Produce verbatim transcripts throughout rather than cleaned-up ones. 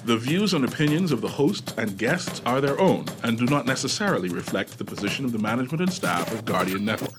The views and opinions of the hosts and guests are their own and do not necessarily reflect the position of the management and staff of Guardian Network.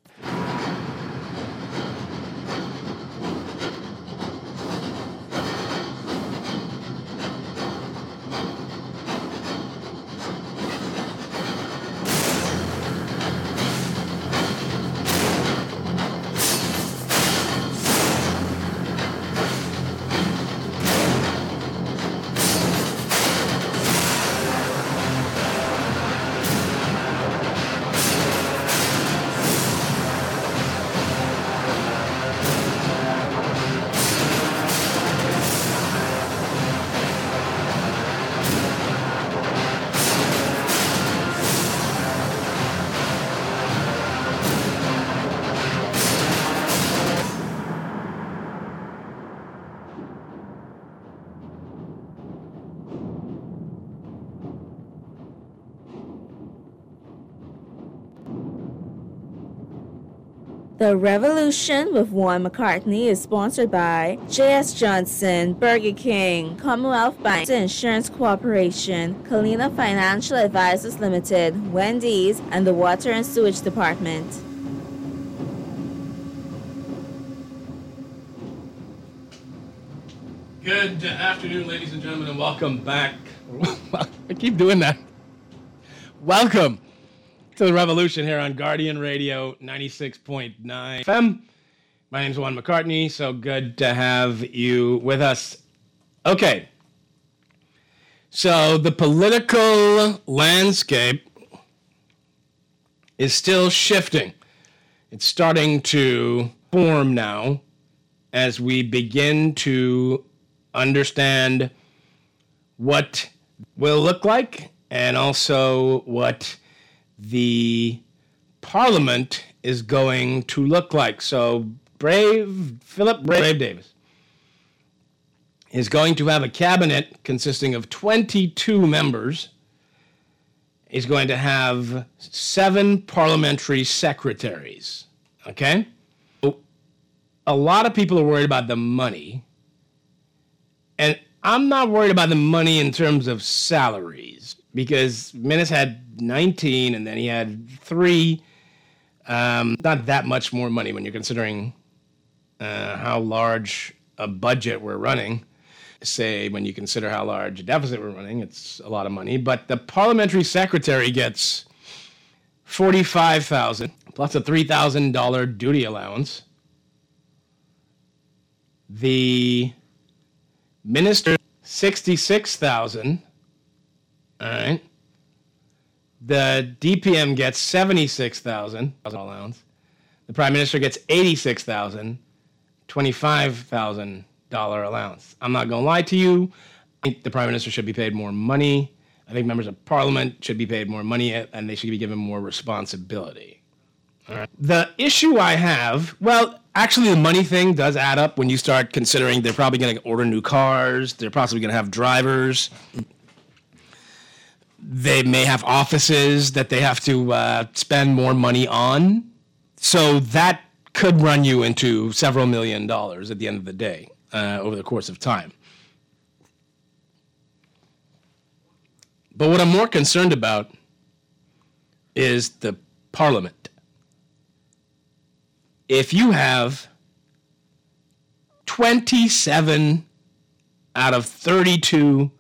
The Revolution with Warren McCartney is sponsored by J S Johnson, Burger King, Commonwealth Bank Insurance Corporation, Kalina Financial Advisors Limited, Wendy's, and the Water and Sewage Department. Good afternoon, ladies and gentlemen, and welcome back. I keep doing that. Welcome to the Revolution here on Guardian Radio ninety-six point nine F M. My name's Juan McCartney, so good to have you with us. Okay, so the political landscape is still shifting. It's starting to form now as we begin to understand what will look like and also what the Parliament is going to look like. So Brave, Philip Brave Davis is going to have a cabinet consisting of twenty-two members. He's going to have seven parliamentary secretaries, okay? A lot of people are worried about the money, and I'm not worried about the money in terms of salaries, because Minnis had nineteen, and then he had three. Um, not that much more money when you're considering uh, how large a budget we're running. Say, when you consider how large a deficit we're running, it's a lot of money. But the parliamentary secretary gets forty-five thousand dollars plus a three thousand dollars duty allowance. The minister, sixty-six thousand dollars. All right. The D P M gets seventy-six thousand dollars allowance. The Prime Minister gets eighty-six thousand dollars, twenty-five thousand dollars allowance. I'm not going to lie to you. I think the Prime Minister should be paid more money. I think members of Parliament should be paid more money, and they should be given more responsibility. All right. The issue I have, well, actually the money thing does add up when you start considering they're probably going to order new cars. They're possibly going to have drivers. They may have offices that they have to uh, spend more money on. So that could run you into several million dollars at the end of the day uh, over the course of time. But what I'm more concerned about is the Parliament. If you have twenty-seven out of thirty-two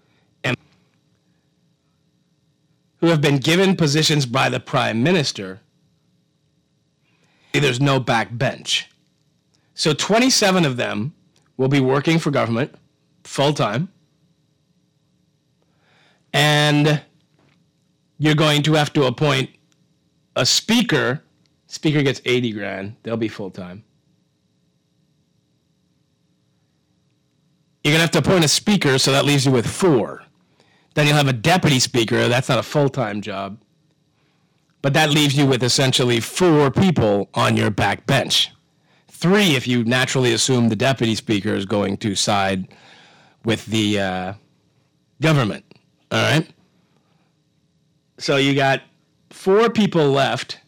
who have been given positions by the Prime Minister, there's no backbench. So twenty-seven of them will be working for government full-time, and you're going to have to appoint a speaker. Speaker gets eighty grand. They'll be full-time. You're going to have to appoint a speaker, so that leaves you with four. Then you'll have a deputy speaker. That's not a full-time job. But that leaves you with essentially four people on your back bench. Three if you naturally assume the deputy speaker is going to side with the uh, government. All right? So you got four people left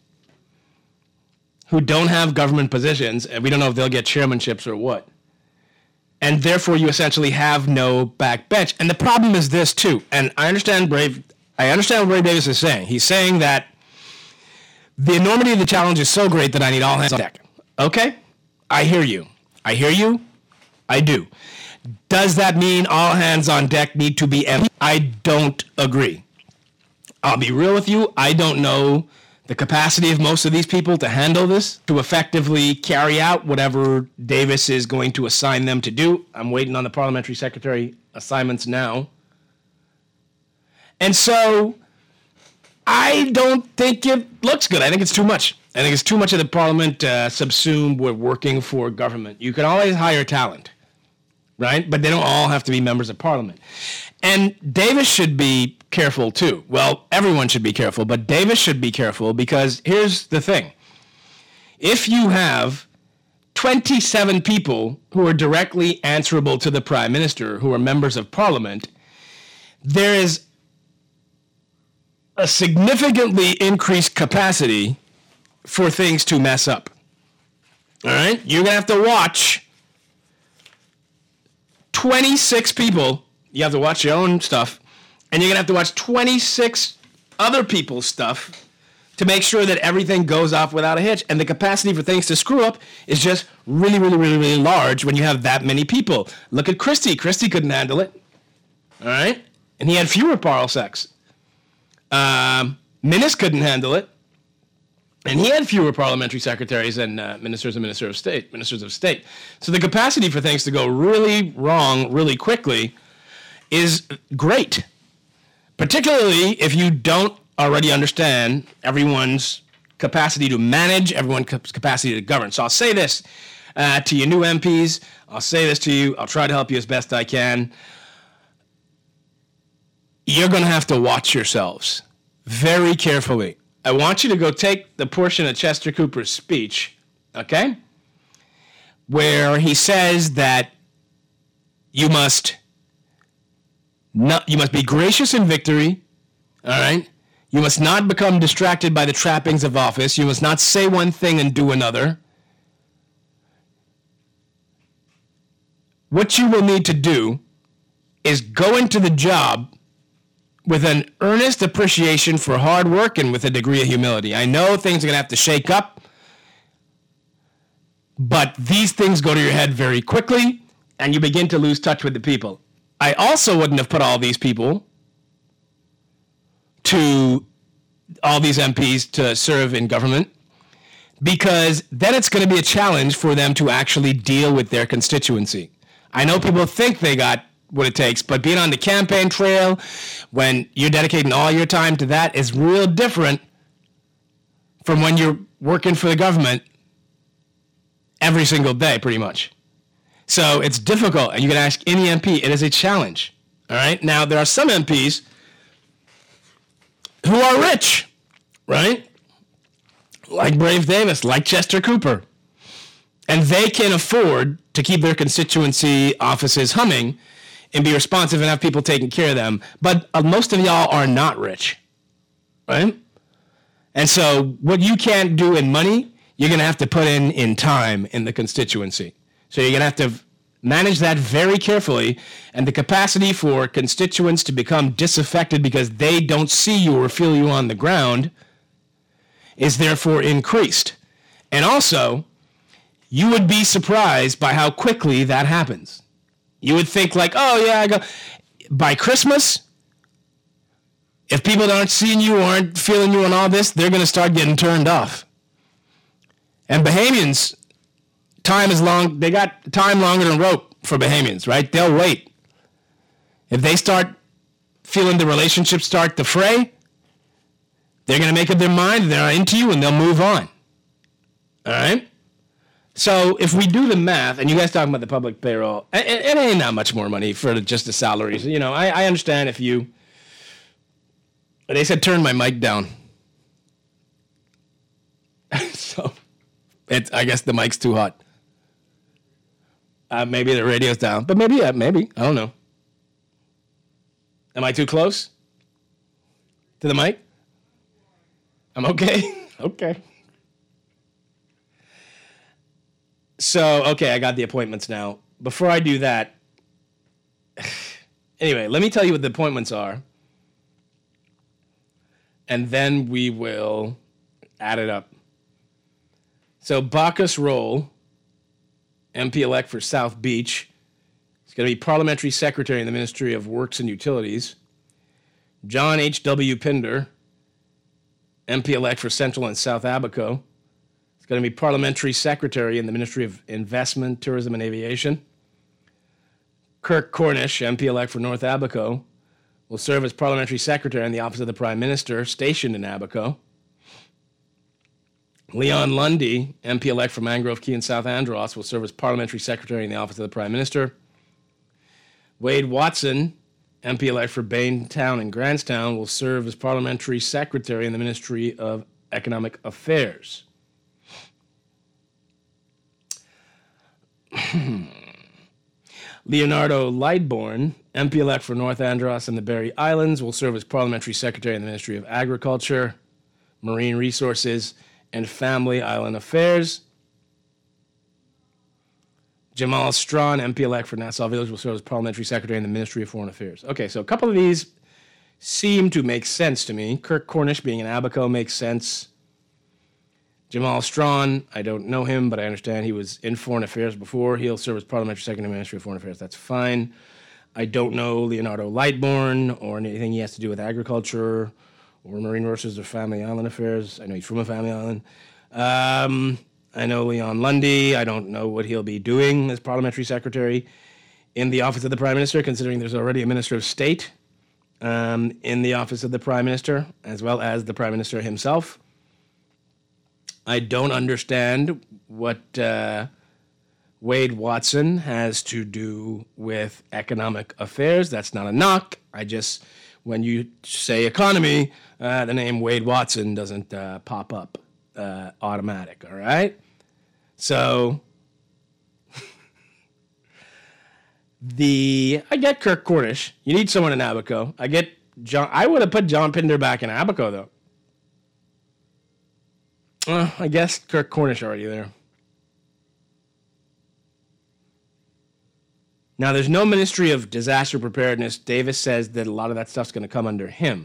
who don't have government positions, and we don't know if they'll get chairmanships or what. and therefore you essentially have no backbench. And the problem is this too, and I understand Brave, I understand what Ray Davis is saying. He's saying that the enormity of the challenge is so great that I need all hands on deck. Okay, I hear you. I hear you. I do. Does that mean all hands on deck need to be empty? I don't agree. I'll be real with you. I don't know the capacity of most of these people to handle this, to effectively carry out whatever Davis is going to assign them to do. I'm waiting on the parliamentary secretary assignments now. And so I don't think it looks good. I think it's too much. I think it's too much of the parliament uh, subsumed with working for government. You can always hire talent, right? But they don't all have to be members of parliament. And Davis should be careful too. Well, everyone should be careful, but Davis should be careful because here's the thing. If you have twenty-seven people who are directly answerable to the prime minister, who are members of parliament, there is a significantly increased capacity for things to mess up. All right? You're going to have to watch twenty-six people. You have to watch your own stuff, and you're going to have to watch twenty-six other people's stuff to make sure that everything goes off without a hitch. And the capacity for things to screw up is just really, really, really, really large when you have that many people. Look at Christie. Christie couldn't handle it. All right? And he had fewer parlsecs. Um, Minnis couldn't handle it. And he had fewer parliamentary secretaries than uh, ministers and minister of state, ministers of state. So the capacity for things to go really wrong really quickly is great, particularly if you don't already understand everyone's capacity to manage, everyone's capacity to govern. So I'll say this uh, to you new M Ps. I'll say this to you. I'll try to help you as best I can. You're going to have to watch yourselves very carefully. I want you to go take the portion of Chester Cooper's speech, okay, where he says that you must not, you must be gracious in victory, all right? You must not become distracted by the trappings of office. You must not say one thing and do another. What you will need to do is go into the job with an earnest appreciation for hard work and with a degree of humility. I know things are going to have to shake up, but these things go to your head very quickly, and you begin to lose touch with the people. I also wouldn't have put all these people to, all these M Ps to serve in government, because then it's going to be a challenge for them to actually deal with their constituency. I know people think they got what it takes, but being on the campaign trail, when you're dedicating all your time to that, is real different from when you're working for the government every single day, pretty much. So it's difficult, and you can ask any M P. It is a challenge, all right? Now, there are some M Ps who are rich, right? Like Brave Davis, like Chester Cooper. And they can afford to keep their constituency offices humming and be responsive and have people taking care of them. But uh, most of y'all are not rich, right? And so what you can't do in money, you're going to have to put in in time in the constituency. So you're going to have to manage that very carefully, and the capacity for constituents to become disaffected because they don't see you or feel you on the ground is therefore increased. And also, you would be surprised by how quickly that happens. You would think like, oh yeah, I go. By Christmas, if people aren't seeing you or aren't feeling you and all this, they're going to start getting turned off. And Bahamians, time is long. They got time longer than rope for Bahamians, right? They'll wait. If they start feeling the relationship start to fray, they're going to make up their mind. They're not into you, and they'll move on. All right? So if we do the math, and you guys talking about the public payroll, it, it ain't that much more money for just the salaries. You know, I, I understand if you, they said turn my mic down. So it's, I guess the mic's too hot. Uh, maybe the radio's down, but maybe, yeah, maybe, I don't know. Am I too close to the mic? I'm okay? Okay. So, okay, I got the appointments now. before I do that, anyway, let me tell you what the appointments are. And then we will add it up. So Bacchus Roll, M P-elect for South Beach, is going to be Parliamentary Secretary in the Ministry of Works and Utilities. John H W. Pinder, M P-elect for Central and South Abaco, is going to be Parliamentary Secretary in the Ministry of Investment, Tourism, and Aviation. Kirk Cornish, M P-elect for North Abaco, will serve as Parliamentary Secretary in the Office of the Prime Minister, stationed in Abaco. Leon Lundy, M P-elect for Mangrove Key and South Andros, will serve as Parliamentary Secretary in the Office of the Prime Minister. Wade Watson, M P-elect for Baintown and Grantstown, will serve as Parliamentary Secretary in the Ministry of Economic Affairs. Leonardo Lightbourne, M P-elect for North Andros and the Berry Islands, will serve as Parliamentary Secretary in the Ministry of Agriculture, Marine Resources, and Family Island Affairs. Jamal Strawn, M P-elect for Nassau Village, will serve as Parliamentary Secretary in the Ministry of Foreign Affairs. Okay, so a couple of these seem to make sense to me. Kirk Cornish being in Abaco makes sense. Jamal Strawn, I don't know him, but I understand he was in Foreign Affairs before. He'll serve as Parliamentary Secretary in the Ministry of Foreign Affairs. That's fine. I don't know Leonardo Lightbourne or anything he has to do with agriculture or Marine Resources or Family Island Affairs. I know he's from a family island. Um, I know Leon Lundy. I don't know what he'll be doing as Parliamentary Secretary in the Office of the Prime Minister, considering there's already a Minister of State um, in the Office of the Prime Minister, as well as the Prime Minister himself. I don't understand what uh, Wade Watson has to do with economic affairs. That's not a knock. I just, when you say economy, uh, the name Wade Watson doesn't uh, pop up uh, automatic, all right? So, the, I get Kirk Cornish. You need someone in Abaco. I get John, I would have put John Pinder back in Abaco, though. Uh, I guess Kirk Cornish already there. Now, there's no Ministry of Disaster Preparedness. Davis says that a lot of that stuff's going to come under him.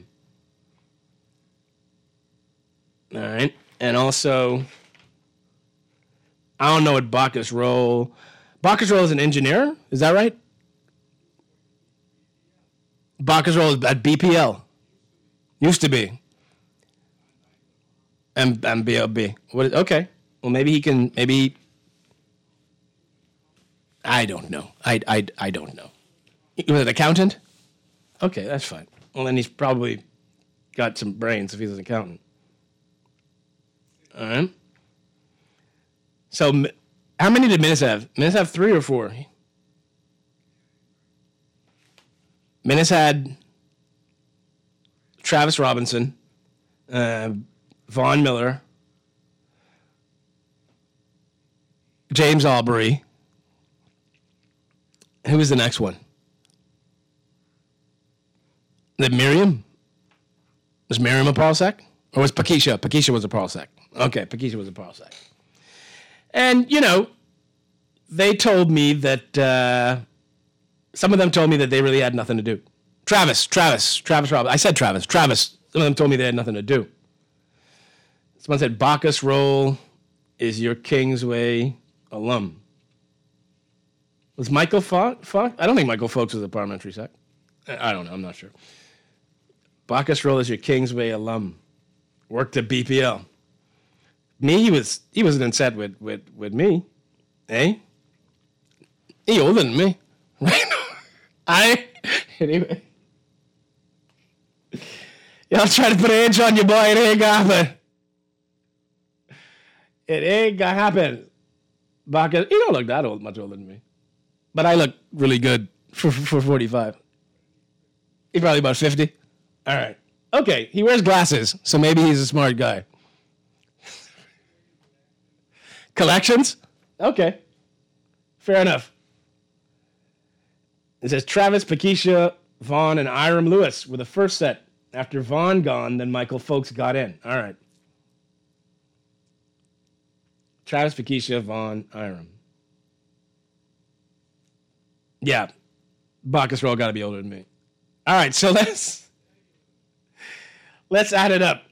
All right. And also, I don't know what Bacchus Roll... Bacchus Roll is an engineer? Is that right? Bacchus Roll is at B P L. Used to be. And, and B L B. What is, okay. Well, maybe he can, maybe, I don't know. I, I, I don't know. He was an accountant? Okay, that's fine. Well, then he's probably got some brains if he's an accountant. All right. So, how many did Minnis have? Minnis have three or four? Minnis had Travis Robinson, uh, Vaughn Miller, James Albury. Who was the next one? Did Miriam? Was Miriam a Paulsec? Or was Pakisha? Pakisha was a Paulsec. Okay, Pakisha was a Paulsec. And, you know, they told me that, uh, some of them told me that they really had nothing to do. Travis, Travis, Travis Robinson. I said Travis, Travis. Some of them told me they had nothing to do. Someone said Bacchus Roll is your Kingsway alum. Was Michael Fox? I don't think Michael Folks was a parliamentary sec. I don't know. I'm not sure. Bacchus Roll is your Kingsway alum. Worked at B P L. Me, he was he wasn't in set with with with me, eh? He older than me. I anyway. Y'all try to put an inch on your boy. It ain't gonna happen. It ain't gonna happen. Bacchus, you don't look that old, much older than me. But I look really good for, for forty-five. He's probably about fifty. All right. Okay, he wears glasses, so maybe he's a smart guy. Collections? Okay. Fair enough. It says Travis, Pakisha, Vaughn, and Iram Lewis were the first set. After Vaughn gone, then Michael Folks got in. All right. Travis, Pakisha, Vaughn, Iram. Yeah. Bacchus Roll got to be older than me. All right, so let's let's add it up.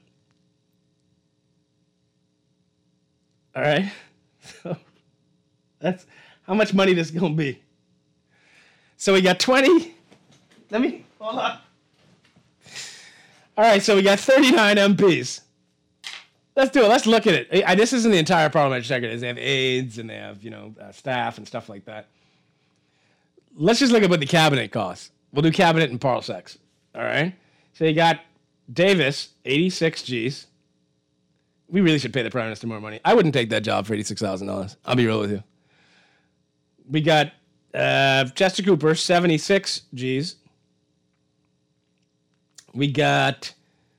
All right. So that's how much money this is going to be. So we got twenty. Let me, hold on. All right, so we got thirty-nine M Ps. Let's do it. Let's look at it. I, this isn't the entire parliamentary secretary. They have aides and they have, you know, uh, staff and stuff like that. Let's just look at what the cabinet costs. We'll do cabinet and parsecs. All right? So you got Davis, eighty-six G's. We really should pay the prime minister more money. I wouldn't take that job for eighty-six thousand dollars. I'll be real with you. We got uh, Chester Cooper, seventy-six G's. We got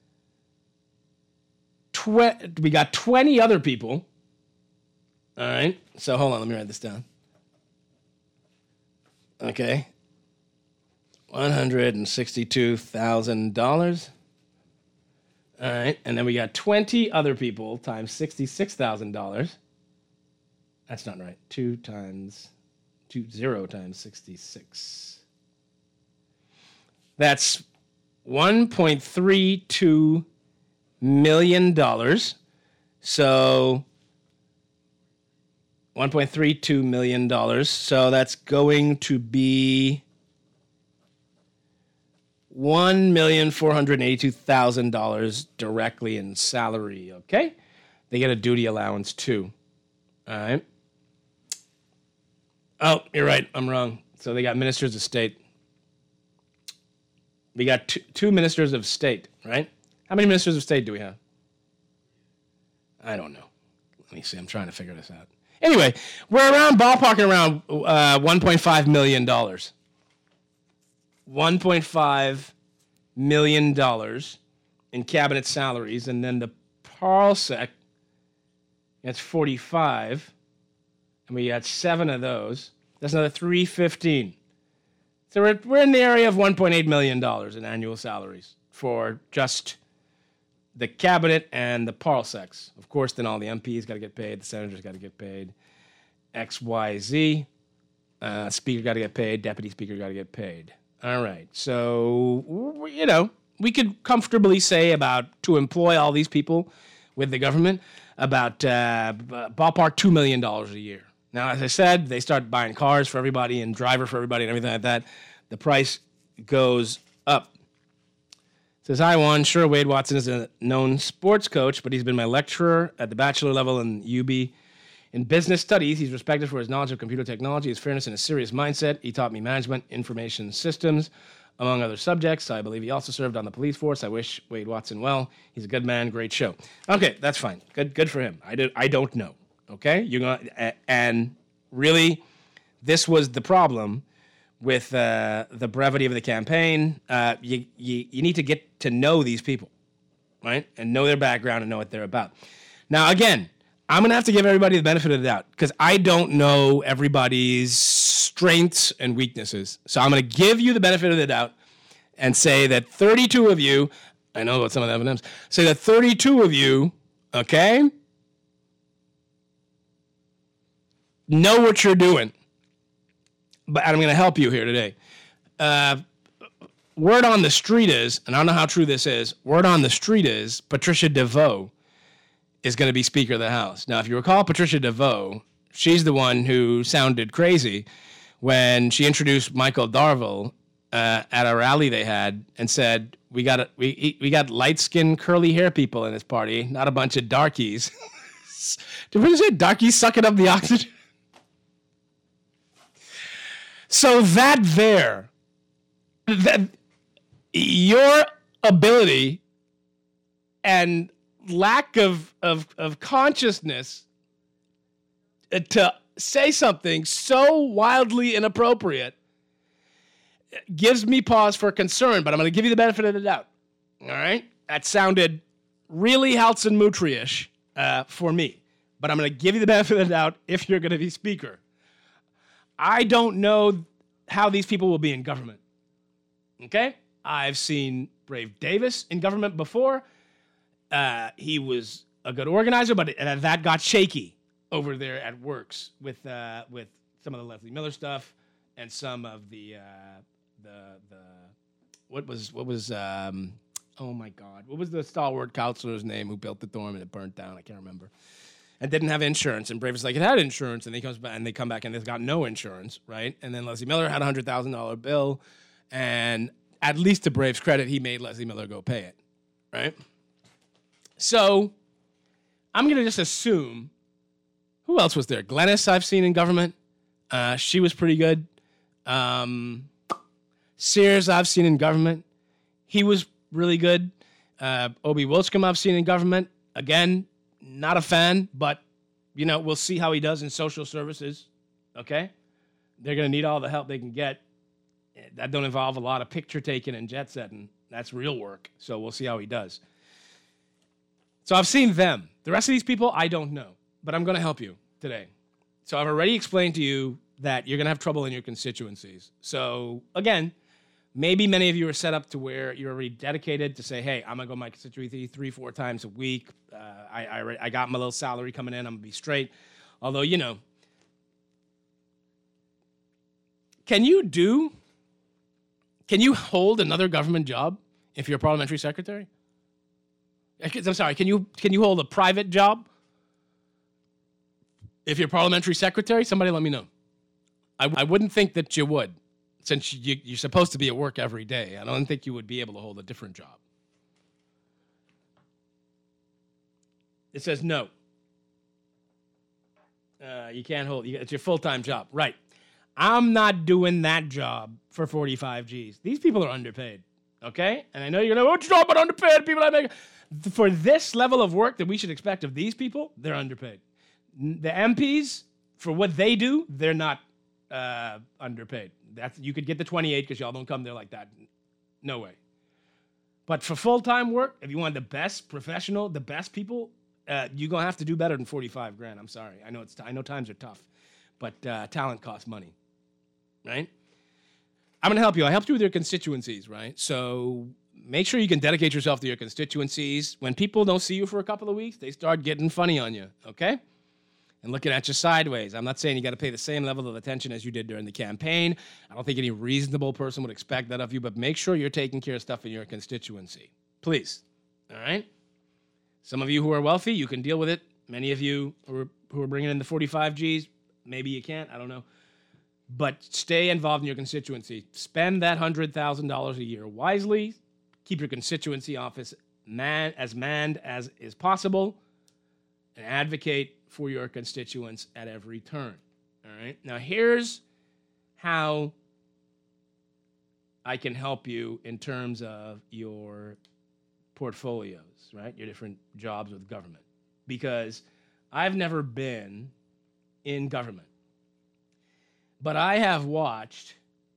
tw- we got twenty other people. All right. So hold on, let me write this down. Okay. one hundred sixty-two thousand dollars. All right. And then we got twenty other people times sixty-six thousand dollars. That's not right. Two times, two, zero times sixty-six. That's one point three two million dollars. So one point three two million dollars. So that's going to be one million four hundred eighty-two thousand dollars directly in salary, okay? They get a duty allowance too. All right. Oh, you're right. I'm wrong. So they got ministers of state. We got two, two ministers of state, right? How many ministers of state do we have? I don't know. Let me see. I'm trying to figure this out. Anyway, we're around ballparking around uh, one point five million dollars. one point five million dollars in cabinet salaries, and then the parsec, that's forty-five, and we got seven of those. That's another three hundred fifteen. So we're, we're in the area of one point eight million dollars in annual salaries for just the cabinet and the parsecs. Of course, then all the M Ps got to get paid, the senators got to get paid, X, Y, Z. Uh, speaker got to get paid, deputy speaker got to get paid. All right, so, you know, we could comfortably say about, to employ all these people with the government, about uh, ballpark two million dollars a year. Now, as I said, they start buying cars for everybody and driver for everybody and everything like that. The price goes up. Says, hi, Juan. Sure, Wade Watson is a known sports coach, but he's been my lecturer at the bachelor level in U B in business studies. He's respected for his knowledge of computer technology, his fairness, and his serious mindset. He taught me management, information systems, among other subjects. I believe he also served on the police force. I wish Wade Watson well. He's a good man. Great show. Okay, that's fine. Good, good for him. I do, I don't know. Okay, you're gonna, and really, this was the problem with uh, the brevity of the campaign. Uh, you, you you need to get to know these people, right, and know their background and know what they're about. Now, again, I'm gonna have to give everybody the benefit of the doubt because I don't know everybody's strengths and weaknesses. So I'm gonna give you the benefit of the doubt and say that thirty-two of you, I know about some of the M and M's, say that thirty-two of you, okay, know what you're doing. But I'm going to help you here today. Uh, word on the street is, and I don't know how true this is, word on the street is Patricia DeVoe is going to be Speaker of the House. Now, if you recall Patricia DeVoe, she's the one who sounded crazy when she introduced Michael Darville uh, at a rally they had and said, we got a, we we got light-skinned, curly hair people in this party, not a bunch of darkies. Did we say darkies sucking up the oxygen? So that there, that your ability and lack of, of, of consciousness to say something so wildly inappropriate gives me pause for concern, but I'm going to give you the benefit of the doubt. All right? That sounded really Halson-Mutri-ish uh, for me, but I'm going to give you the benefit of the doubt if you're going to be Speaker. I don't know how these people will be in government, okay? I've seen Brave Davis in government before. Uh, he was a good organizer, but it, uh, that got shaky over there at Works with uh, with some of the Leslie Miller stuff and some of the uh, the the what was what was um, oh my God, what was the stalwart counselor's name who built the dorm and it burnt down? I can't remember. And didn't have insurance, and Brave was like, it had insurance, and they comes back and they come back and they've got no insurance, right? And then Leslie Miller had a hundred thousand dollar bill, and at least to Brave's credit, he made Leslie Miller go pay it, right? So I'm gonna just assume. Who else was there? Glennis, I've seen in government. Uh, she was pretty good. Um, Sears, I've seen in government. He was really good. Uh, Obi Wilchcombe, I've seen in government. Again, not a fan, but, you know, we'll see how he does in social services, okay? They're going to need all the help they can get. That don't involve a lot of picture taking and jet setting. That's real work, so we'll see how he does. So I've seen them. The rest of these people, I don't know, but I'm going to help you today. So I've already explained to you that you're going to have trouble in your constituencies. So, again, maybe many of you are set up to where you're already dedicated to say, hey, I'm going to go to my constituency three, four times a week. Uh, I, I, I got my little salary coming in. I'm going to be straight. Although, you know, can you do, can you hold another government job if you're a parliamentary secretary? I'm sorry, can you can you hold a private job if you're parliamentary secretary? Somebody let me know. I, I wouldn't think that you would, since you, you're supposed to be at work every day. I don't think you would be able to hold a different job. It says no. Uh, you can't hold, it's your full-time job. Right. I'm not doing that job for forty-five G's. These people are underpaid, okay? And I know you're going to, what you talking about underpaid people I make? For this level of work that we should expect of these people, they're underpaid. The M Ps, for what they do, they're not uh, underpaid. That's, you could get the twenty-eight because y'all don't come there like that. No way. But for full-time work, if you want the best professional, the best people, uh, you're going to have to do better than forty-five grand. I'm sorry. I know it's t- I know times are tough, but uh, talent costs money, right? I'm going to help you. I helped you with your constituencies, right? So make sure you can dedicate yourself to your constituencies. When people don't see you for a couple of weeks, they start getting funny on you, okay? And looking at you sideways. I'm not saying you got to pay the same level of attention as you did during the campaign. I don't think any reasonable person would expect that of you, but make sure you're taking care of stuff in your constituency. Please, all right? Some of you who are wealthy, you can deal with it. Many of you who are, who are bringing in the forty-five G's, maybe you can't, I don't know. But stay involved in your constituency. Spend that one hundred thousand dollars a year wisely. Keep your constituency office man, as manned as is possible, and advocate for your constituents at every turn. All right? Now, here's how I can help you in terms of your portfolios, right? Your different jobs with government. Because I've never been in government. But I have watched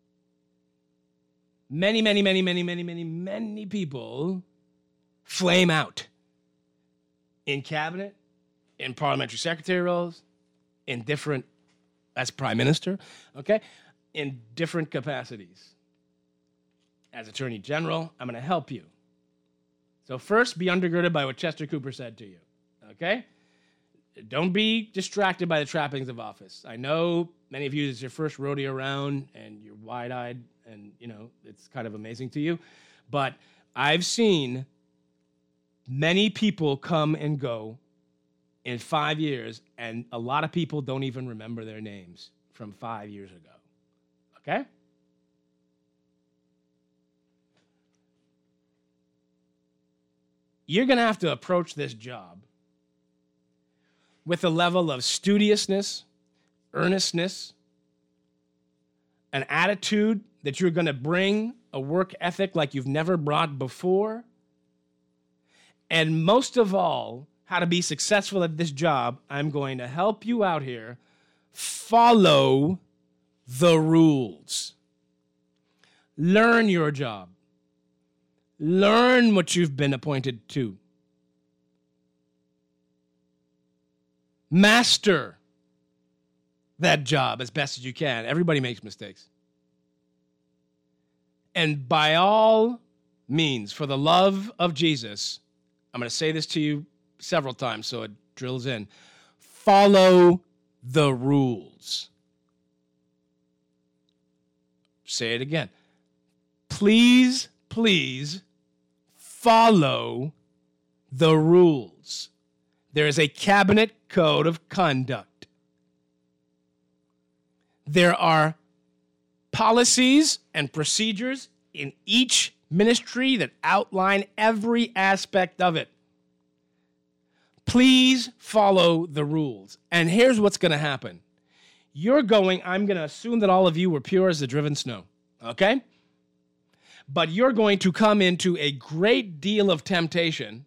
many, many, many, many, many, many, many people flame out in cabinet, in parliamentary secretary roles, in different, as prime minister, okay, in different capacities. As attorney general, I'm going to help you. So first, be undergirded by what Chester Cooper said to you, okay? Don't be distracted by the trappings of office. I know many of you, this is your first rodeo around, and you're wide-eyed, and, you know, it's kind of amazing to you. But I've seen many people come and go in five years, and a lot of people don't even remember their names from five years ago, okay? You're going to have to approach this job with a level of studiousness, earnestness, an attitude that you're going to bring a work ethic like you've never brought before, and most of all, how to be successful at this job. I'm going to help you out here. Follow the rules. Learn your job. Learn what you've been appointed to. Master that job as best as you can. Everybody makes mistakes. And by all means, for the love of Jesus, I'm going to say this to you several times so it drills in. Follow the rules. say it again. Please, please follow the rules. There is a cabinet code of conduct. There are policies and procedures in each ministry that outline every aspect of it. Please follow the rules. And here's what's going to happen. You're going, I'm going to assume that all of you were pure as the driven snow, okay? But you're going to come into a great deal of temptation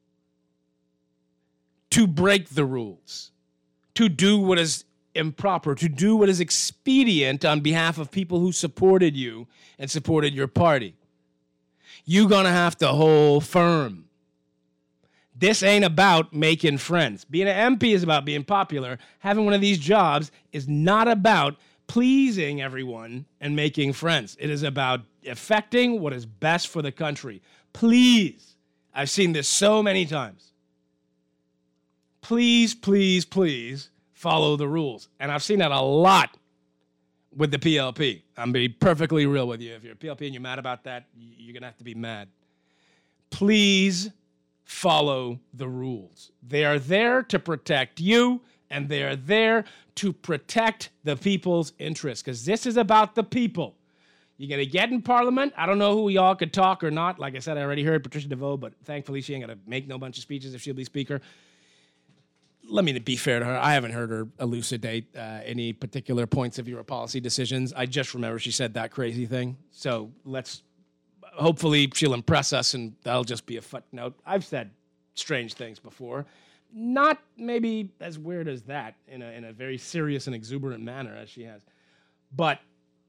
to break the rules, to do what is improper, to do what is expedient on behalf of people who supported you and supported your party. You're going to have to hold firm. This ain't about making friends. Being an M P is about being popular. Having one of these jobs is not about pleasing everyone and making friends. It is about effecting what is best for the country. Please, I've seen this so many times. Please, please, please follow the rules. And I've seen that a lot with the P L P. I'm being perfectly real with you. If you're a P L P and you're mad about that, you're going to have to be mad. Please follow the rules. They are there to protect you, and they are there to protect the people's interests, because this is about the people. You're going to get in Parliament. I don't know who y'all could talk or not. Like I said, I already heard Patricia DeVoe, but thankfully she ain't going to make no bunch of speeches if she'll be speaker. Let me be fair to her. I haven't heard her elucidate uh, any particular points of your policy decisions. I just remember she said that crazy thing. So let's, hopefully she'll impress us and that'll just be a footnote. I've said strange things before. Not maybe as weird as that in a, in a very serious and exuberant manner as she has. But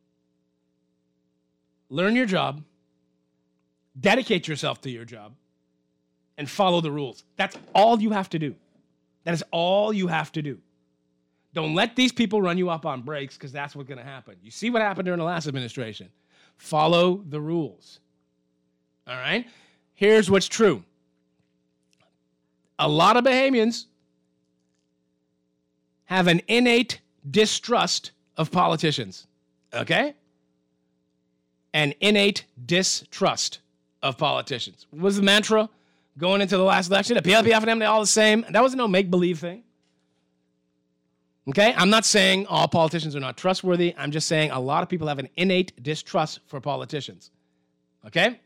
learn your job, dedicate yourself to your job, and follow the rules. That's all you have to do. That is all you have to do. Don't let these people run you up on brakes, because that's what's going to happen. You see what happened during the last administration. Follow the rules. All right? Here's what's true. A lot of Bahamians have an innate distrust of politicians. Okay? An innate distrust of politicians. What was the mantra going into the last election? The P L P, F N M, they're all the same. That was no make-believe thing. Okay? I'm not saying all politicians are not trustworthy. I'm just saying a lot of people have an innate distrust for politicians. Okay?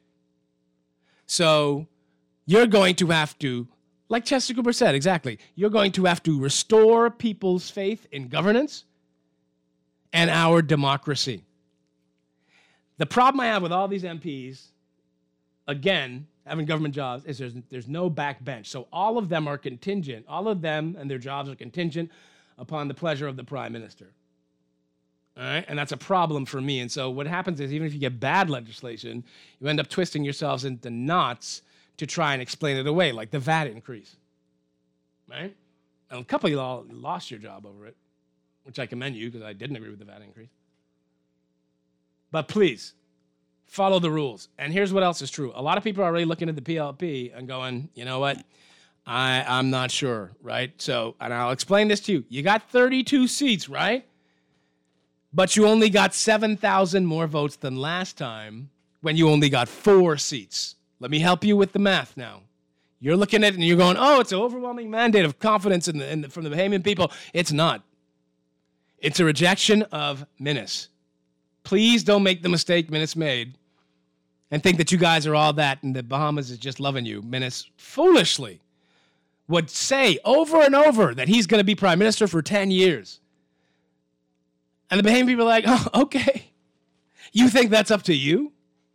So you're going to have to, like Chester Cooper said, exactly, you're going to have to restore people's faith in governance and our democracy. The problem I have with all these M Ps, again, having government jobs, is there's, there's no backbench. So all of them are contingent. All of them and their jobs are contingent upon the pleasure of the prime minister. All right? And that's a problem for me. And so what happens is, even if you get bad legislation, you end up twisting yourselves into knots to try and explain it away, like the V A T increase. Right? And a couple of you all lost your job over it, which I commend you, because I didn't agree with the V A T increase. But please, follow the rules. And here's what else is true. A lot of people are already looking at the P L P and going, you know what? I, I'm not sure, right? So, and I'll explain this to you. You got thirty-two seats, right? But you only got seven thousand more votes than last time when you only got four seats. Let me help you with the math now. You're looking at it and you're going, oh, it's an overwhelming mandate of confidence in the, in the, from the Bahamian people. It's not. It's a rejection of Minnis. Please don't make the mistake Minnis made and think that you guys are all that and the Bahamas is just loving you. Minnis foolishly would say over and over that he's going to be prime minister for ten years. And the Bahamian people are like, oh, okay. You think that's up to you?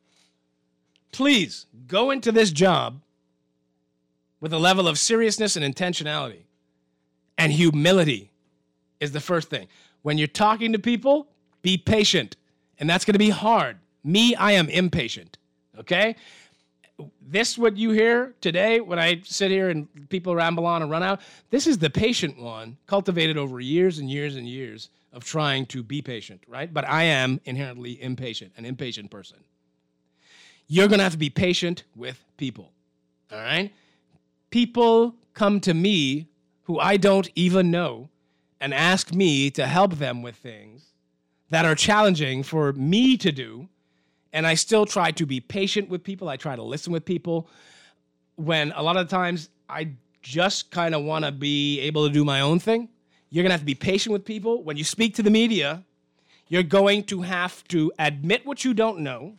Please go into this job with a level of seriousness and intentionality. And humility is the first thing. When you're talking to people, be patient. And that's going to be hard. Me, I am impatient. Okay? This, what you hear today, when I sit here and people ramble on and run out, this is the patient one, cultivated over years and years and years of trying to be patient, right? But I am inherently impatient, an impatient person. You're going to have to be patient with people, all right? People come to me who I don't even know and ask me to help them with things that are challenging for me to do. And I still try to be patient with people. I try to listen with people when a lot of the times I just kind of want to be able to do my own thing. You're going to have to be patient with people. When you speak to the media, you're going to have to admit what you don't know,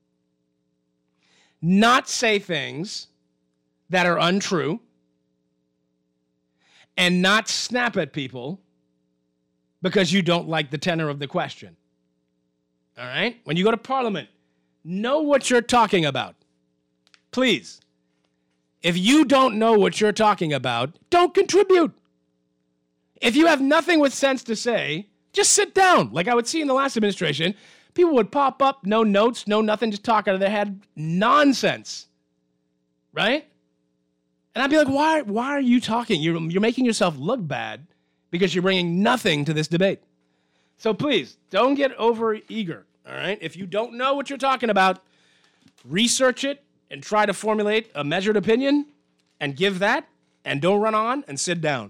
not say things that are untrue, and not snap at people because you don't like the tenor of the question. All right? When you go to Parliament, know what you're talking about. Please. If you don't know what you're talking about, don't contribute. If you have nothing with sense to say, just sit down. Like I would see in the last administration, people would pop up, no notes, no nothing, just talk out of their head. Nonsense. Right? And I'd be like, why, why are you talking? You're, you're making yourself look bad because you're bringing nothing to this debate. So please, don't get over eager. All right? If you don't know what you're talking about, research it and try to formulate a measured opinion and give that, and don't run on and sit down.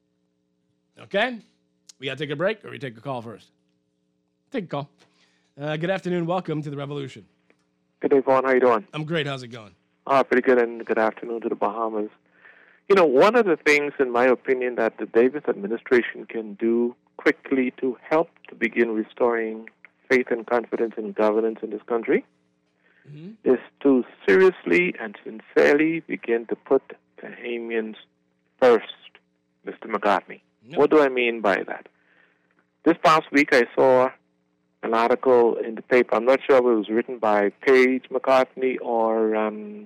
Okay? We got to take a break, or we take a call first? Take a call. Uh, good afternoon. Welcome to The Revolution. Good day, Vaughn. How you doing? I'm great. How's it going? Uh, pretty good, and good afternoon to the Bahamas. You know, one of the things, in my opinion, that the Davis administration can do quickly to help to begin restoring faith and confidence in governance in this country mm-hmm. is to seriously and sincerely begin to put Bahamians first, Mister McCartney. Yep. What do I mean by that? This past week I saw an article in the paper. I'm not sure if it was written by Paige McCartney or um,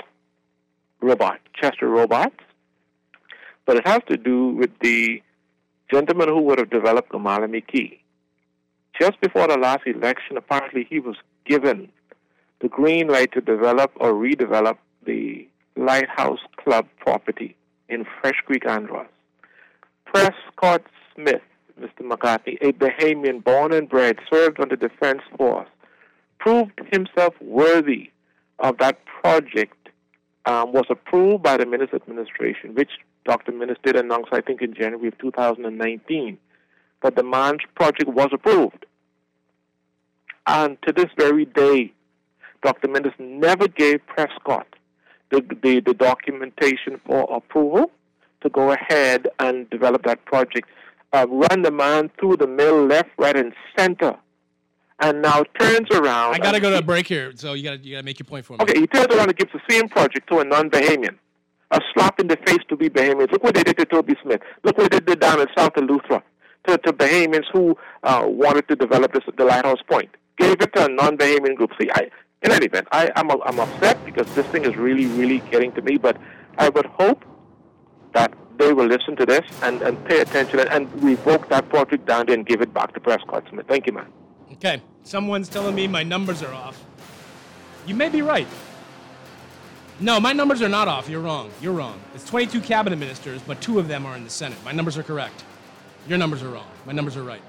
Robart, Chester Robarts, but it has to do with the gentleman who would have developed the Malami Key. Just before the last election, apparently he was given the green light to develop or redevelop the Lighthouse Club property in Fresh Creek, Andros. Prescott Smith, Mister McCartney, a Bahamian born and bred, served on the Defense Force, proved himself worthy of that project, um, was approved by the Minnis administration, which Doctor Minnis did announce, I think, in January of two thousand nineteen. But the man's project was approved. And to this very day, Doctor Minnis never gave Prescott the, the, the documentation for approval to go ahead and develop that project. Uh, run the man through the mill, left, right, and center, and now turns around. I got to go to a break here, so you got you got to make your point for me. Okay, he turns around and gives the same project to a non-Bahamian. A slap in the face to be Bahamians. Look what they did to Toby Smith. Look what they did down in South Eleuthera to, to Bahamians who uh, wanted to develop this, the Lighthouse Point. Gave it to a non-Bahamian group. See, I, in any event, I, I'm, I'm upset because this thing is really, really getting to me, but I would hope that they will listen to this and, and pay attention and, and revoke that project down there and give it back to Prescott Smith. Thank you, man. Okay. Someone's telling me my numbers are off. You may be right. No, my numbers are not off. You're wrong. You're wrong. It's twenty-two cabinet ministers, but two of them are in the Senate. My numbers are correct. Your numbers are wrong. My numbers are right.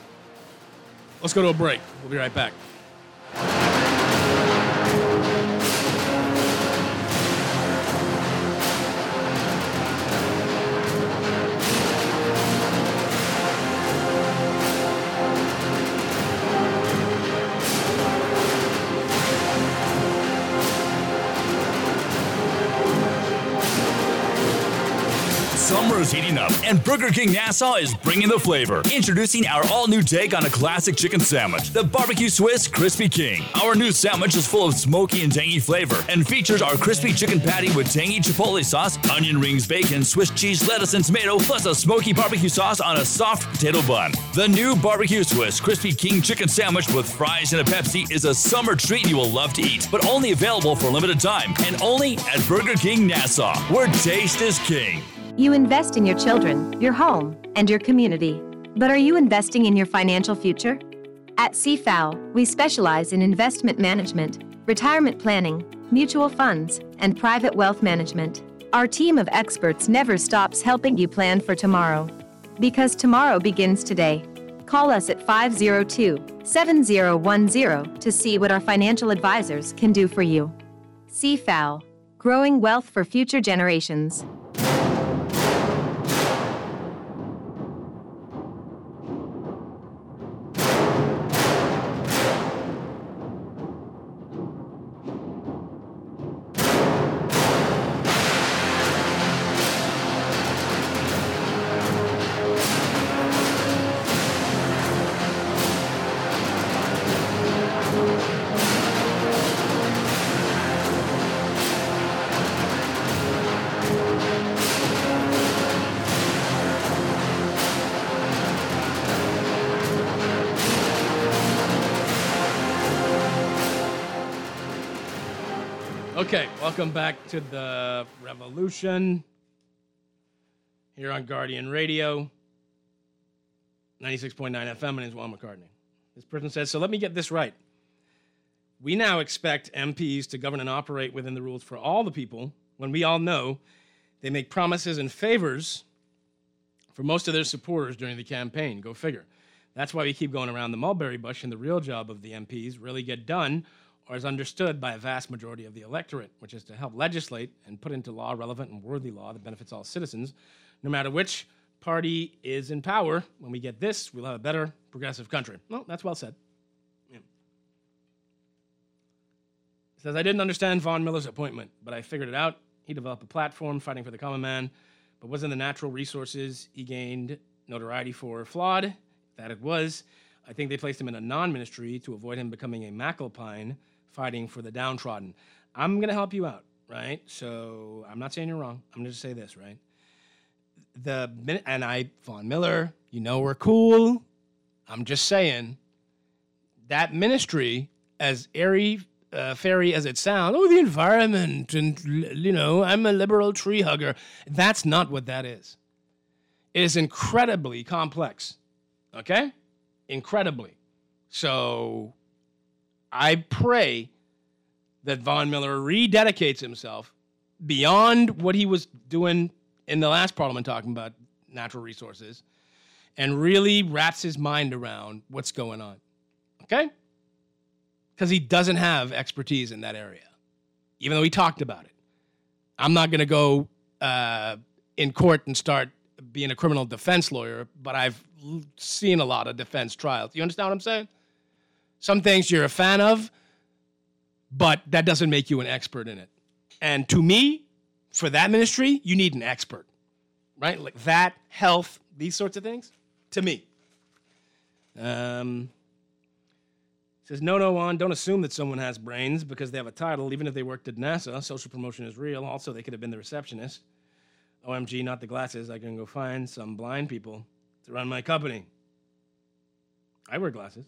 Let's go to a break. We'll be right back. Summer is heating up, and Burger King Nassau is bringing the flavor. Introducing our all-new take on a classic chicken sandwich, the Barbecue Swiss Crispy King. Our new sandwich is full of smoky and tangy flavor and features our crispy chicken patty with tangy chipotle sauce, onion rings, bacon, Swiss cheese, lettuce, and tomato, plus a smoky barbecue sauce on a soft potato bun. The new Barbecue Swiss Crispy King chicken sandwich with fries and a Pepsi is a summer treat you will love to eat, but only available for a limited time and only at Burger King Nassau, where taste is king. You invest in your children, your home, and your community. But are you investing in your financial future? At C F A L, we specialize in investment management, retirement planning, mutual funds, and private wealth management. Our team of experts never stops helping you plan for tomorrow. Because tomorrow begins today. Call us at five oh two, seven oh one oh to see what our financial advisors can do for you. C F A L, growing wealth for future generations. Okay, welcome back to the Revolution here on Guardian Radio, ninety-six point nine F M. My name is Juan McCartney. This person says, so let me get this right. We now expect M Ps to govern and operate within the rules for all the people when we all know they make promises and favors for most of their supporters during the campaign. Go figure. That's why we keep going around the mulberry bush, and the real job of the M Ps really get done or is understood by a vast majority of the electorate, which is to help legislate and put into law relevant and worthy law that benefits all citizens, no matter which party is in power. When we get this, we'll have a better, progressive country. Well, that's well said. Yeah. It says, I didn't understand Von Miller's appointment, but I figured it out. He developed a platform fighting for the common man, but wasn't the natural resources he gained notoriety for flawed? That it was. I think they placed him in a non-ministry to avoid him becoming a McAlpine fighting for the downtrodden. I'm going to help you out, right? So I'm not saying you're wrong. I'm going to say this, right? The and I, Von Miller, you know we're cool. I'm just saying that ministry, as airy, uh, fairy as it sounds, oh, the environment, and, you know, I'm a liberal tree hugger. That's not what that is. It is incredibly complex, okay? Incredibly. So I pray that Von Miller rededicates himself beyond what he was doing in the last parliament talking about natural resources and really wraps his mind around what's going on, okay? Because he doesn't have expertise in that area, even though he talked about it. I'm not going to go uh, in court and start being a criminal defense lawyer, but I've seen a lot of defense trials. You understand what I'm saying? Some things you're a fan of, but that doesn't make you an expert in it. And to me, for that ministry, you need an expert, right? Like that, health, these sorts of things, to me. Um, it says, no, no, Juan, don't assume that someone has brains because they have a title, even if they worked at NASA. Social promotion is real. Also, they could have been the receptionist. O M G, not the glasses. I can go find some blind people to run my company. I wear glasses.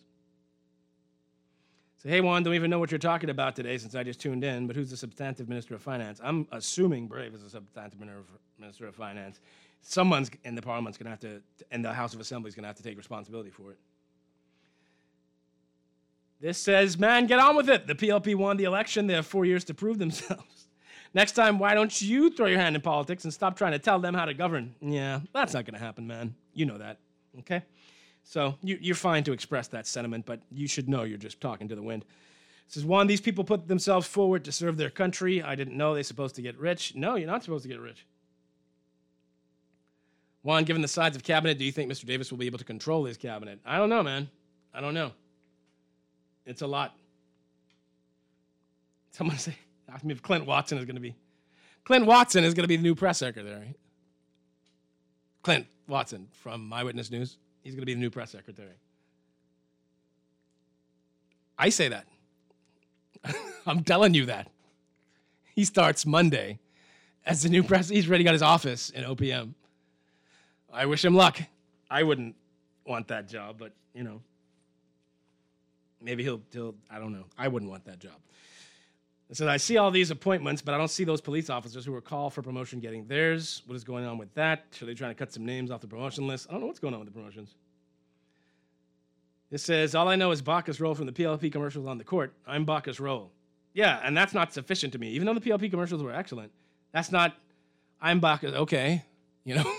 Say, hey, Juan, don't even know what you're talking about today since I just tuned in, but who's the substantive Minister of Finance? I'm assuming Brave is the substantive Minister of Finance. Someone's in the Parliament's going to have to, and the House of Assembly is going to have to take responsibility for it. This says, man, get on with it. The P L P won the election. They have four years to prove themselves. Next time, why don't you throw your hand in politics and stop trying to tell them how to govern? Yeah, that's not going to happen, man. You know that, okay? So you, you're fine to express that sentiment, but you should know you're just talking to the wind. It says, Juan, these people put themselves forward to serve their country. I didn't know they're supposed to get rich. No, you're not supposed to get rich. Juan, given the size of cabinet, do you think Mister Davis will be able to control his cabinet? I don't know, man. I don't know. It's a lot. Someone say, ask me if Clint Watson is going to be. Clint Watson is going to be the new press secretary. Clint Watson from Eyewitness News. He's going to be the new press secretary. I say that. I'm telling you that. He starts Monday as the new press. He's already got his office in O P M. I wish him luck. I wouldn't want that job, but, you know. Maybe he'll, he'll, I don't know. I wouldn't want that job. I said, I see all these appointments, but I don't see those police officers who were called for promotion getting theirs. What is going on with that? Are they trying to cut some names off the promotion list? I don't know what's going on with the promotions. This says, all I know is Bacchus Roll from the P L P commercials on the court. I'm Bacchus Roll. Yeah, and that's not sufficient to me. Even though the P L P commercials were excellent, that's not, I'm Bacchus, okay, you know.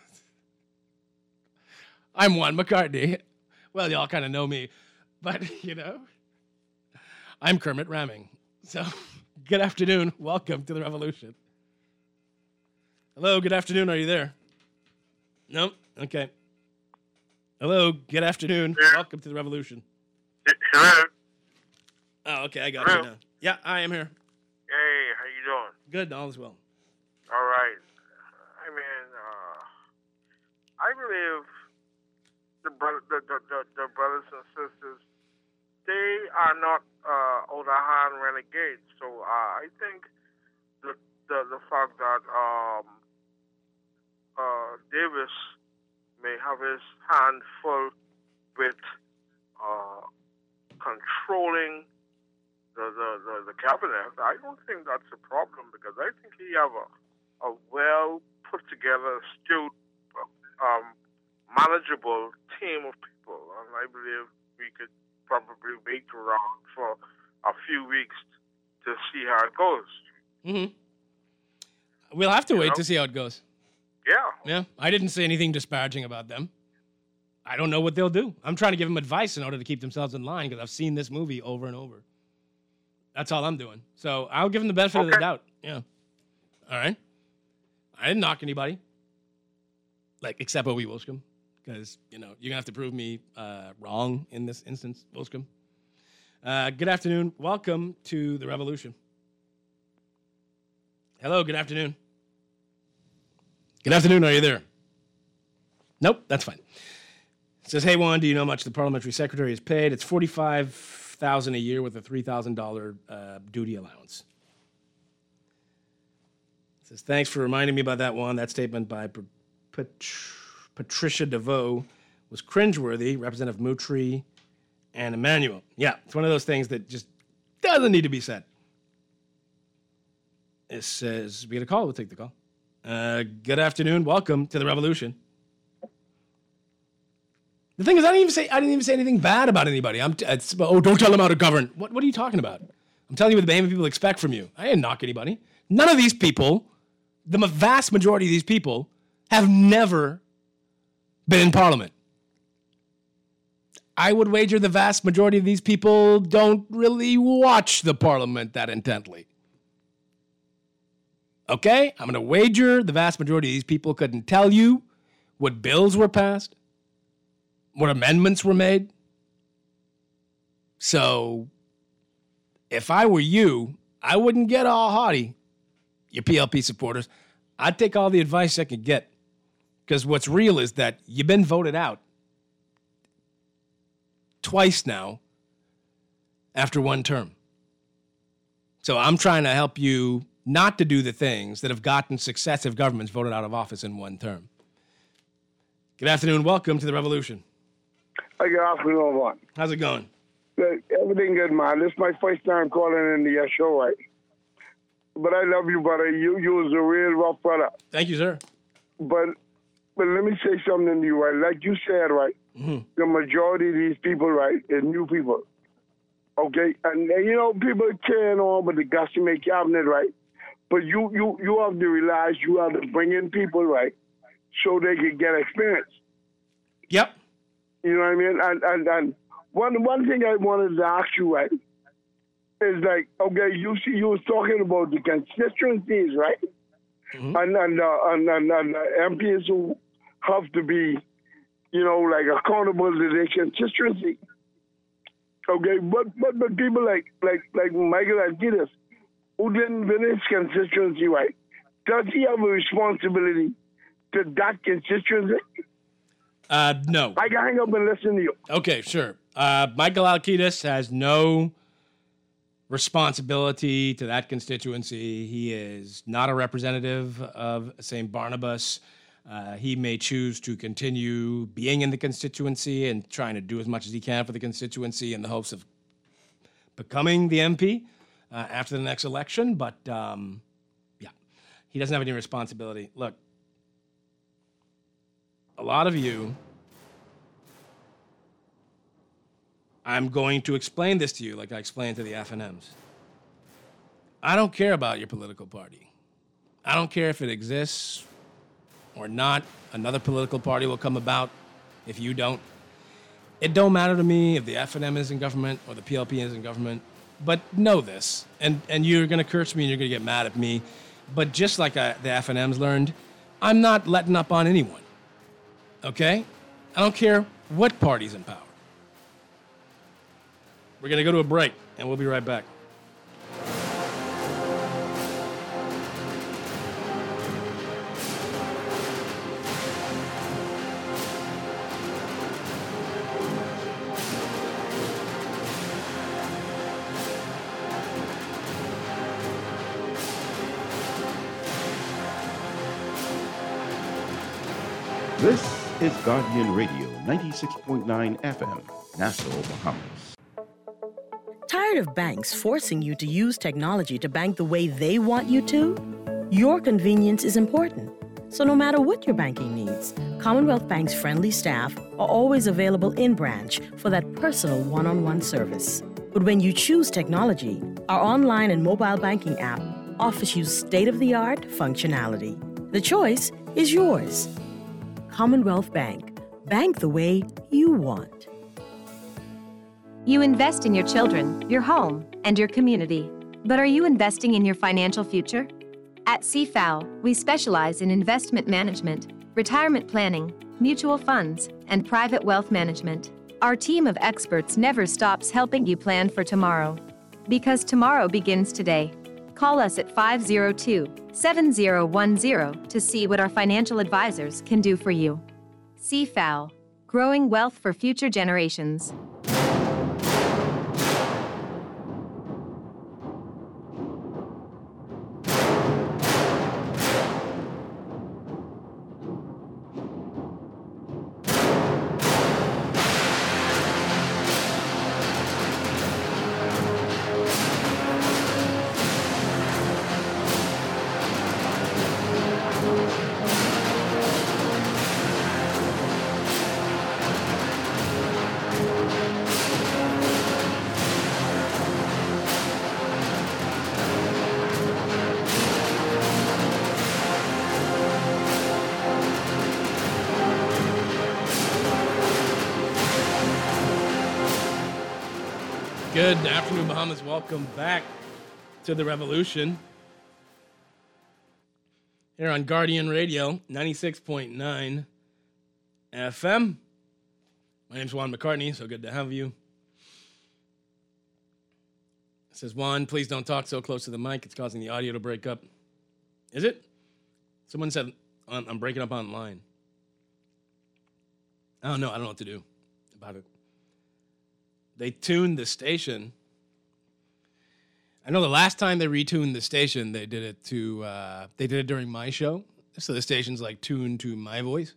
I'm Juan McCartney. Well, y'all kind of know me, but, you know, I'm Kermit Ramming. So, good afternoon. Welcome to the Revolution. Hello, good afternoon. Are you there? Nope. Okay. Hello, good afternoon. Yeah. Welcome to the Revolution. Hello. Oh, okay. I got Hello. you now. Yeah, I am here. Hey, how you doing? Good. All is well. All right. I mean, uh, I believe the, bro- the, the, the, the brothers and sisters, they are not uh, Odahan renegades. So uh, I think the, the the fact that um, uh, Davis may have his hand full with uh, controlling the, the, the, the cabinet, I don't think that's a problem because I think he have a, a well put together, astute, um, manageable team of people, and I believe we could probably wait around for a few weeks to see how it goes. Mm-hmm. We'll have to you wait know? to see how it goes. Yeah. Yeah, I didn't say anything disparaging about them. I don't know what they'll do. I'm trying to give them advice in order to keep themselves in line because I've seen this movie over and over. That's all I'm doing. So I'll give them the benefit Okay. of the doubt. Yeah. All right. I didn't knock anybody. Like, except Obi Wilshcombe. Because, you know, you're going to have to prove me uh, wrong in this instance, Wilshcombe. Uh, good afternoon. Welcome to The Revolution. Hello, good afternoon. Good afternoon, are you there? Nope, that's fine. It says, hey, Juan, do you know how much the parliamentary secretary is paid? It's forty-five thousand dollars a year with a three thousand dollars uh, duty allowance. It says, thanks for reminding me about that one. That statement by Pat- Pat- Patricia DeVoe was cringeworthy, Representative Moutry and Emmanuel. Yeah, it's one of those things that just doesn't need to be said. It says, we get a call, we'll take the call. Uh, good afternoon, welcome to The Revolution. The thing is, I didn't even say I didn't even say anything bad about anybody. I'm t- it's, oh, don't tell them how to govern. What what are you talking about? I'm telling you what the behavior people expect from you. I didn't knock anybody. None of these people, the vast majority of these people, have never been in Parliament. I would wager the vast majority of these people don't really watch the Parliament that intently. Okay? I'm going to wager the vast majority of these people couldn't tell you what bills were passed, what amendments were made. So, if I were you, I wouldn't get all haughty, you P L P supporters. I'd take all the advice I could get. Because what's real is that you've been voted out twice now after one term. So I'm trying to help you not to do the things that have gotten successive governments voted out of office in one term. Good afternoon. Welcome to The Revolution. Hi, good afternoon, Juan. How's it going? Good. Everything good, man. This is my first time calling in the show, right? But I love you, brother. You you was a real rough brother. Thank you, sir. But but let me say something to you, right? Like you said, right? Mm-hmm. The majority of these people, right, is new people. Okay? And, and you know, people carrying on with the Gossamer cabinet, right? But you, you, you have to realize you have to bring in people, right, so they can get experience. Yep. You know what I mean? And and, and one one thing I wanted to ask you, right, is like, okay, you see, you was talking about the constituencies, right? Mm-hmm. And and, uh, and and and uh, M Ps who have to be, you know, like accountable to their constituency. Okay, but but but people like like like Michael Alkidas, who didn't win his constituency, right? Does he have a responsibility to that constituency? Uh, no. I can hang up and listen to you. Okay, sure. Uh, Michael Alkidas has no responsibility to that constituency. He is not a representative of Saint Barnabas. Uh, he may choose to continue being in the constituency and trying to do as much as he can for the constituency in the hopes of becoming the M P uh, after the next election. But, um, yeah, he doesn't have any responsibility. Look, a lot of you, I'm going to explain this to you like I explained to the F N Ms. I don't care about your political party. I don't care if it exists or not. Another political party will come about if you don't. It don't matter to me if the F N M is in government or the P L P is in government. But know this, and, and you're going to curse me and you're going to get mad at me. But just like I, the F N Ms learned, I'm not letting up on anyone. Okay? I don't care what party's in power. We're going to go to a break, and we'll be right back. This is Guardian Radio, ninety-six point nine F M, Nassau, Bahamas. Tired Tired of banks forcing you to use technology to bank the way they want you to? Your convenience is important. So no matter what your banking needs, Commonwealth Bank's friendly staff are always available in branch for that personal one-on-one service. But when you choose technology, our online and mobile banking app offers you state-of-the-art functionality. The choice is yours. Commonwealth Bank. Bank the way you want. You invest in your children, your home, and your community. But are you investing in your financial future? At C F A L, we specialize in investment management, retirement planning, mutual funds, and private wealth management. Our team of experts never stops helping you plan for tomorrow. Because tomorrow begins today. Call us at five oh two, seven oh one oh to see what our financial advisors can do for you. C F A L, growing wealth for future generations. Good afternoon, Bahamas. Welcome back to the Revolution here on Guardian Radio, ninety-six point nine F M. My name's Juan McCartney, so good to have you. It says, Juan, please don't talk so close to the mic. It's causing the audio to break up. Is it? Someone said I'm breaking up online. I don't know. I don't know what to do about it. They tuned the station. I know the last time they retuned the station, they did it to uh, they did it during my show. So the station's like tuned to my voice.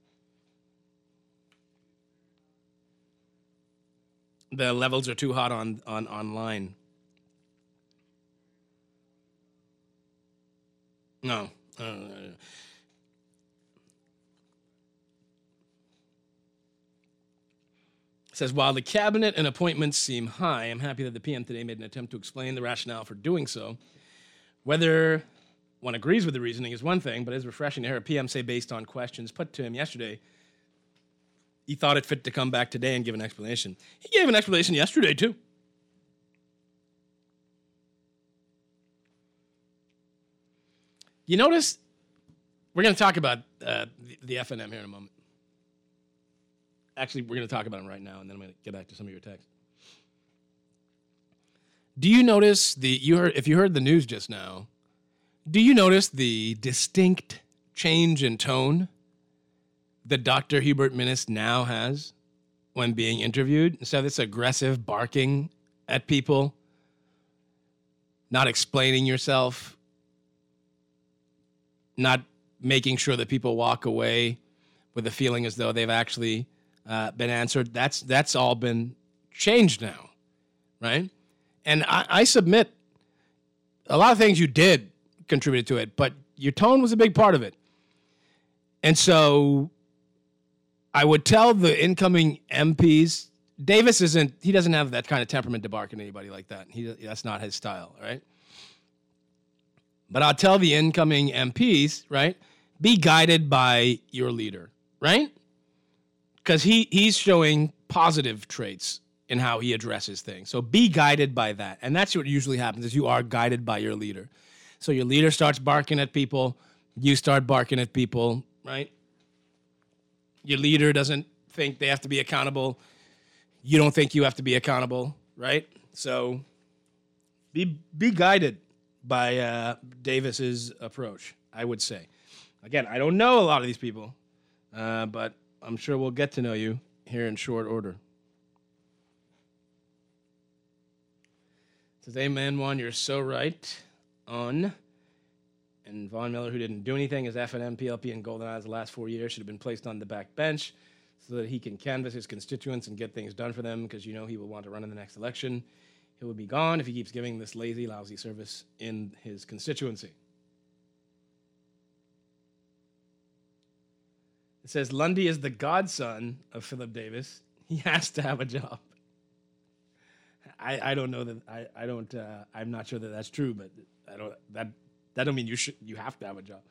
The levels are too hot on on online. No. Uh, Says, while the cabinet and appointments seem high, I'm happy that the P M today made an attempt to explain the rationale for doing so. Whether one agrees with the reasoning is one thing, but it's refreshing to hear a P M say, based on questions put to him yesterday, he thought it fit to come back today and give an explanation. He gave an explanation yesterday, too. You notice, we're going to talk about uh, the, the F N M here in a moment. Actually, we're going to talk about them right now, and then I'm going to get back to some of your texts. Do you notice the, you heard, if you heard the news just now, do you notice the distinct change in tone that Doctor Hubert Minnis now has when being interviewed? Instead of this aggressive barking at people, not explaining yourself, not making sure that people walk away with a feeling as though they've actually Uh, been answered. That's that's all been changed now, right? And I, I submit a lot of things you did contributed to it, but your tone was a big part of it. And so I would tell the incoming M Ps, Davis isn't, he doesn't have that kind of temperament to bark at anybody like that. He, that's not his style, right? But I'll tell the incoming M Ps, right, be guided by your leader, right? Because he, he's showing positive traits in how he addresses things. So be guided by that. And that's what usually happens, is you are guided by your leader. So your leader starts barking at people, you start barking at people, right? Your leader doesn't think they have to be accountable. You don't think you have to be accountable, right? So be be guided by uh, Davis's approach, I would say. Again, I don't know a lot of these people, uh, but I'm sure we'll get to know you here in short order. It says, amen, Juan, you're so right on. And Von Miller, who didn't do anything as F N M, P L P, and Golden Eyes the last four years, should have been placed on the back bench so that he can canvass his constituents and get things done for them, because you know he will want to run in the next election. He will be gone if he keeps giving this lazy, lousy service in his constituency. It says Lundy is the godson of Philip Davis. He has to have a job. I, I don't know that I, I don't uh, I'm not sure that that's true, but I don't that that don't mean you should you have to have a job.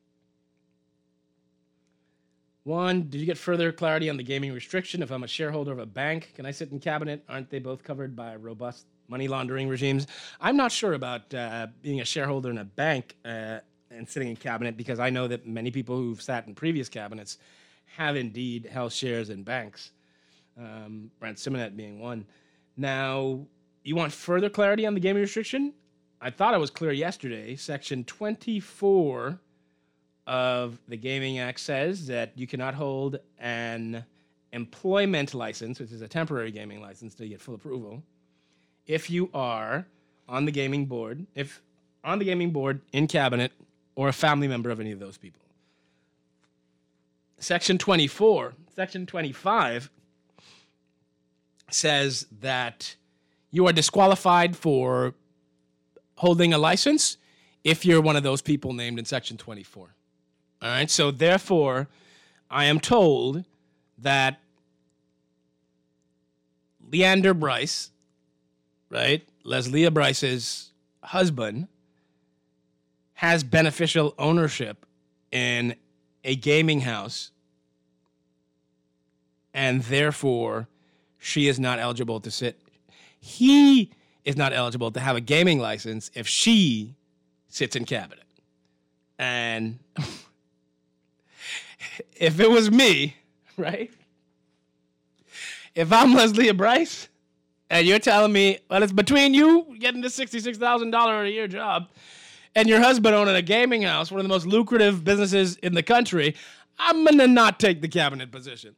One, did you get further clarity on the gaming restriction? If I'm a shareholder of a bank, can I sit in cabinet? Aren't they both covered by robust money laundering regimes? I'm not sure about uh, being a shareholder in a bank uh, and sitting in cabinet, because I know that many people who've sat in previous cabinets have indeed held shares in banks. Um, Brent Simonet being one. Now, you want further clarity on the gaming restriction? I thought I was clear yesterday. Section twenty-four of the Gaming Act says that you cannot hold an employment license, which is a temporary gaming license to get full approval, if you are on the gaming board, if on the gaming board, in cabinet, or a family member of any of those people. Section twenty-four, Section twenty-five says that you are disqualified for holding a license if you're one of those people named in Section twenty-four. All right, so therefore, I am told that Leander Bryce, right, Leslie Bryce's husband, has beneficial ownership in a gaming house, and therefore she is not eligible to sit. He is not eligible to have a gaming license if she sits in cabinet. And if it was me, right? If I'm Leslie Bryce, and you're telling me, well, it's between you getting this sixty-six thousand dollars a year job and your husband owning a gaming house, one of the most lucrative businesses in the country, I'm going to not take the cabinet position.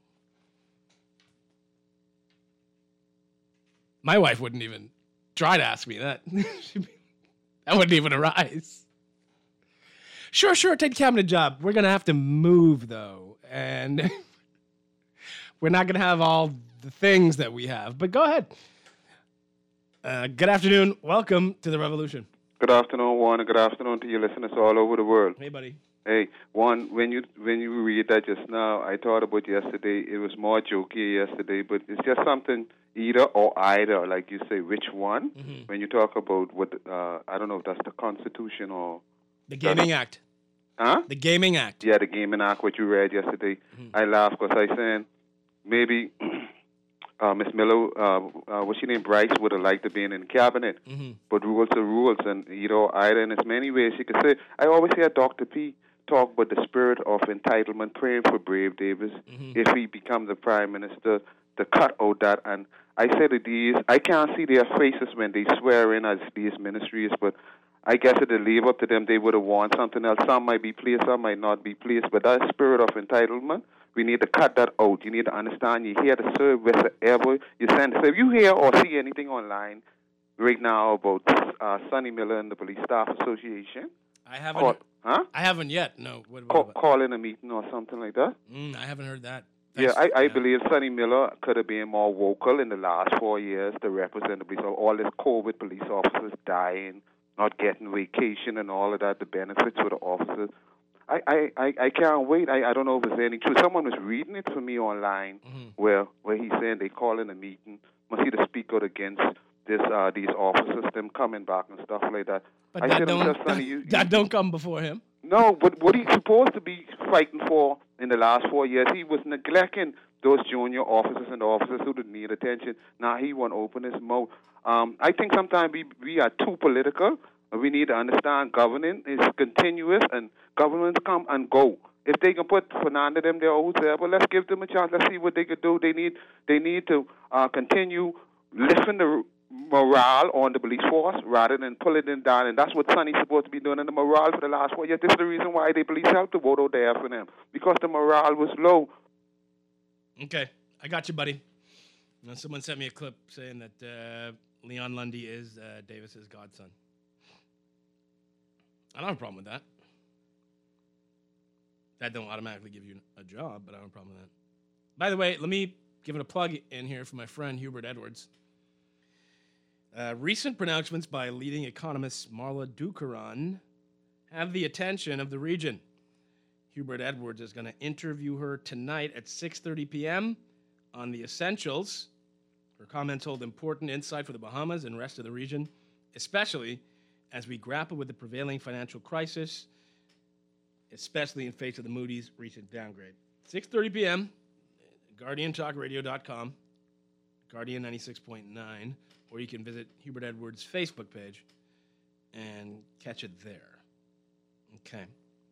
My wife wouldn't even try to ask me that. That wouldn't even arise. Sure, sure, take the cabinet job. We're going to have to move, though. And we're not going to have all the things that we have. But go ahead. Uh, good afternoon. Welcome to The Revolution. Good afternoon, Juan, and good afternoon to your listeners all over the world. Hey, buddy. Hey, Juan, when you when you read that just now, I thought about yesterday. It was more jokey yesterday, but it's just something either or either, like you say, which one? Mm-hmm. When you talk about what, uh, I don't know if that's the Constitution or... The Gaming Act. Huh? The Gaming Act. Yeah, the Gaming Act, what you read yesterday. Mm-hmm. I laughed because I said maybe uh, Miss Miller, uh, uh, what's she name, Bryce, would have liked to be in the cabinet. Mm-hmm. But rules are rules, and either or either, and there's many ways you could say. I always hear Doctor P talk about the spirit of entitlement, praying for Brave Davis, mm-hmm. if he becomes the prime minister, to cut out that. And I say to these, I can't see their faces when they swear in as these ministries, but I guess it'll leave up to them. They would have want something else. Some might be pleased, some might not be pleased. But that spirit of entitlement, we need to cut that out. You need to understand you're here to serve wherever you send. So if you hear or see anything online right now about uh, Sonny Miller and the Police Staff Association, I haven't. call, huh? I haven't yet. No. What, what call, about? call in a meeting or something like that. Mm, I haven't heard that. That's, yeah, I, I yeah. believe Sonny Miller could have been more vocal in the last four years to represent the police. All this COVID police officers dying, not getting vacation and all of that, the benefits for the officers. I, I, I, I can't wait. I, I don't know if it's any truth. Someone was reading it for me online mm-hmm. where where he's saying they call in a meeting, must either speak out against this uh, these officers, them coming back and stuff like that. But I that, said don't, himself, that, Sonny, you, that you, don't come before him. No, but what he's supposed to be fighting for in the last four years, he was neglecting those junior officers and officers who didn't need attention. Now he won't open his mouth. Um, I think sometimes we, we are too political. We need to understand governing is continuous and governments come and go. If they can put Fernando them there over there, but let's give them a chance. Let's see what they could do. They need they need to uh, continue lifting the morale on the police force rather than pulling them down. And that's what Sonny's supposed to be doing in the morale for the last four years. This is the reason why the police have to vote out there for them, because the morale was low. Okay, I got you, buddy. Now, someone sent me a clip saying that uh, Leon Lundy is uh, Davis's godson. I don't have a problem with that. That don't automatically give you a job, but I don't have a problem with that. By the way, let me give it a plug in here for my friend Hubert Edwards. Uh, recent pronouncements by leading economist Marla Dukaran have the attention of the region. Hubert Edwards is going to interview her tonight at six thirty p.m. on The Essentials. Her comments hold important insight for the Bahamas and rest of the region, especially as we grapple with the prevailing financial crisis, especially in face of the Moody's recent downgrade. six thirty p.m., guardian talk radio dot com, Guardian ninety-six point nine, or you can visit Hubert Edwards' Facebook page and catch it there. Okay.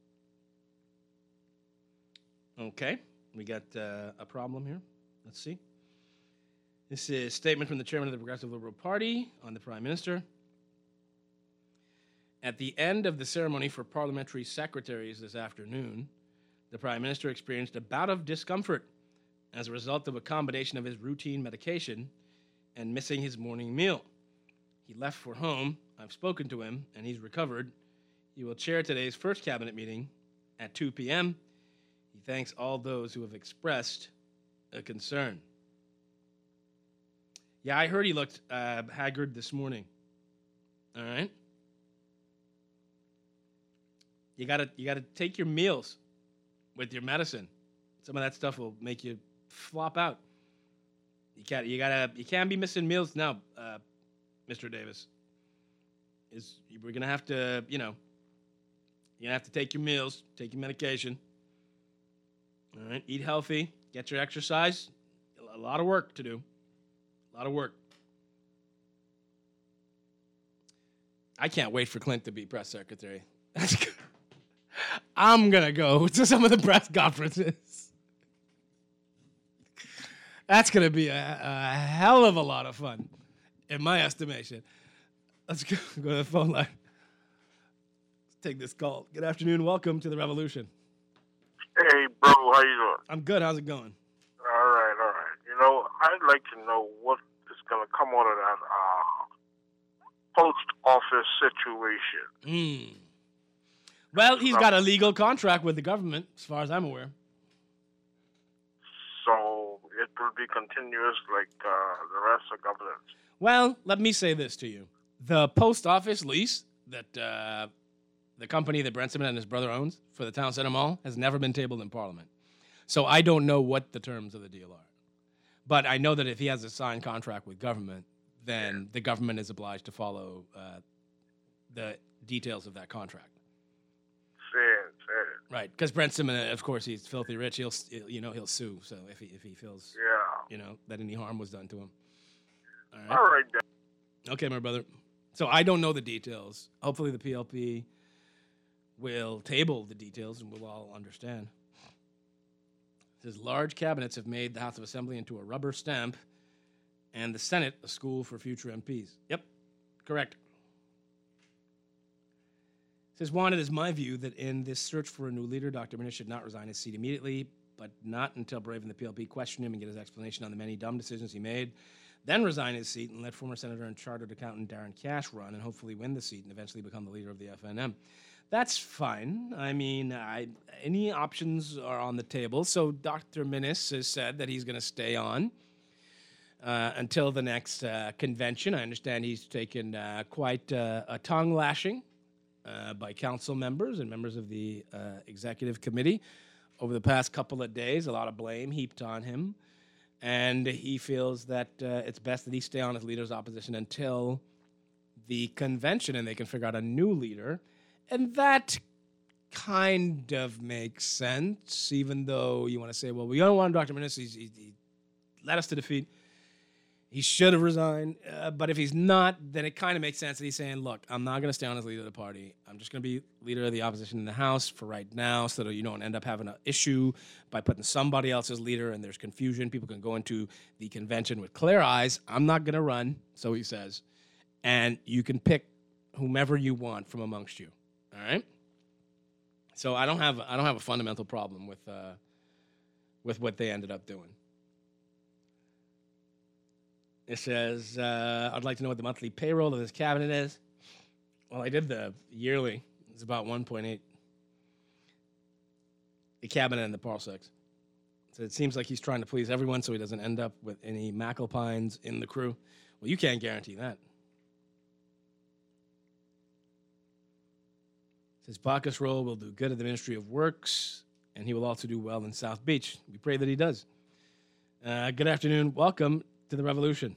Okay, we got uh, a problem here. Let's see. This is a statement from the chairman of the Progressive Liberal Party on the Prime Minister. At the end of the ceremony for parliamentary secretaries this afternoon, the Prime Minister experienced a bout of discomfort as a result of a combination of his routine medication and missing his morning meal. He left for home. I've spoken to him, and he's recovered. He will chair today's first cabinet meeting at two p.m. He thanks all those who have expressed a concern. Yeah, I heard he looked uh, haggard this morning. All right? You gotta, you gotta take your meals with your medicine. Some of that stuff will make you flop out. You can't, you gotta, you can't be missing meals now, uh, Mister Davis. Is we're gonna have to, you know, you're gonna have to take your meals, take your medication. All right, eat healthy, get your exercise. A lot of work to do. A lot of work. I can't wait for Clint to be press secretary. I'm going to go to some of the press conferences. That's going to be a, a hell of a lot of fun, in my estimation. Let's go, go to the phone line. Let's take this call. Good afternoon. Welcome to the Revolution. Hey, bro. How you doing? I'm good. How's it going? All right, all right. You know, I'd like to know what is going to come out of that uh, post office situation. Mm. Well, he's got a legal contract with the government, as far as I'm aware. So it will be continuous like uh, the rest of governance. Well, let me say this to you. The post office lease that uh, the company that Brent Simmons and his brother owns for the Town Center Mall has never been tabled in Parliament. So I don't know what the terms of the deal are. But I know that if he has a signed contract with government, then yeah. the government is obliged to follow uh, the details of that contract. Fair, fair. Right, because Brent Simmons, of course, he's filthy rich. He'll, you know, he'll sue. So if he if he feels, yeah. you know, that any harm was done to him. All right. All right. Then. Okay, my brother. So I don't know the details. Hopefully, the P L P will table the details, and we'll all understand. It says large cabinets have made the House of Assembly into a rubber stamp, and the Senate a school for future M Ps. Yep, correct. It says, Juan, it is my view that in this search for a new leader, Doctor Minnis should not resign his seat immediately, but not until Brave and the P L P question him and get his explanation on the many dumb decisions he made, then resign his seat and let former Senator and Chartered Accountant Darren Cash run and hopefully win the seat and eventually become the leader of the F N M. That's fine. I mean, I, any options are on the table. So Doctor Minnis has said that he's going to stay on uh, until the next uh, convention. I understand he's taken uh, quite uh, a tongue lashing uh, by council members and members of the uh, executive committee over the past couple of days. A lot of blame heaped on him. And he feels that uh, it's best that he stay on as leader of opposition until the convention and they can figure out a new leader. And that kind of makes sense, even though you want to say, well, we don't want Doctor Minnis. He's, he, he led us to defeat. He should have resigned. Uh, but if he's not, then it kind of makes sense that he's saying, look, I'm not going to stay on as leader of the party. I'm just going to be leader of the opposition in the House for right now so that you don't end up having an issue by putting somebody else as leader and there's confusion. People can go into the convention with clear eyes. I'm not going to run, so he says. And you can pick whomever you want from amongst you. All right. So I don't have I don't have a fundamental problem with uh, with what they ended up doing. It says uh, I'd like to know what the monthly payroll of this cabinet is. Well, I did the yearly. It's about one point eight. The cabinet and the parsecs. So it seems like he's trying to please everyone, so he doesn't end up with any McAlpines in the crew. Well, you can't guarantee that. Says Bacchus Roll will do good at the Ministry of Works, and he will also do well in South Beach. We pray that he does. Uh, good afternoon. Welcome to the Revolution.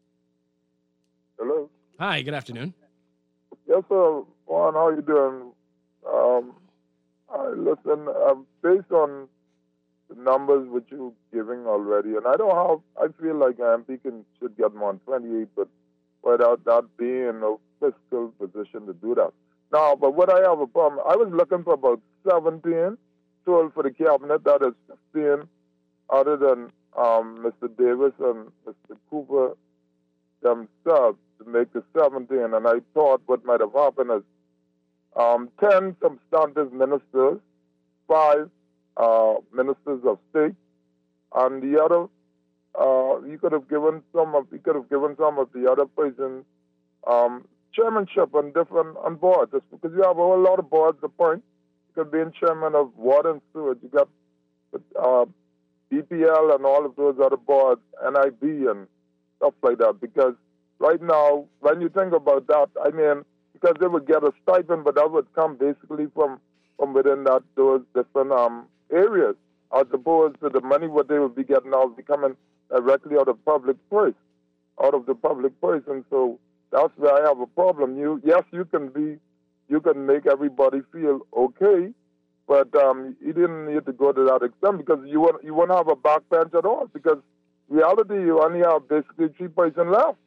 Hello. Hi, good afternoon. Yes, sir. Juan, how you doing? Um, I listen, uh, based on the numbers which you're giving already, and I don't have, I feel like M P can, should get more than twenty-eight, but without that being in a fiscal position to do that. Now, but what I have a problem, I was looking for about seventeen told for the cabinet, that is fifteen, other than um, Mister Davis and Mister Cooper themselves to make the seventeen. And I thought what might have happened is um, ten substantive ministers, five uh, ministers of state, and the other, uh, you could have given some of, you could have given some of the other persons um, chairmanship on different on boards, just because you have a whole lot of boards to point. You could be in chairman of water and sewage. You got uh, B P L and all of those other boards, N I B and stuff like that. Because right now, when you think about that, I mean, because they would get a stipend, but that would come basically from from within that those different um, areas, as opposed to the money what they would be getting out be coming directly out of public purse, out of the public purse, and so. That's where I have a problem. You, yes, you can be, you can make everybody feel okay, but um, you didn't need to go to that extent because you won't, you won't have a backbench at all. Because reality, you only have basically three person left,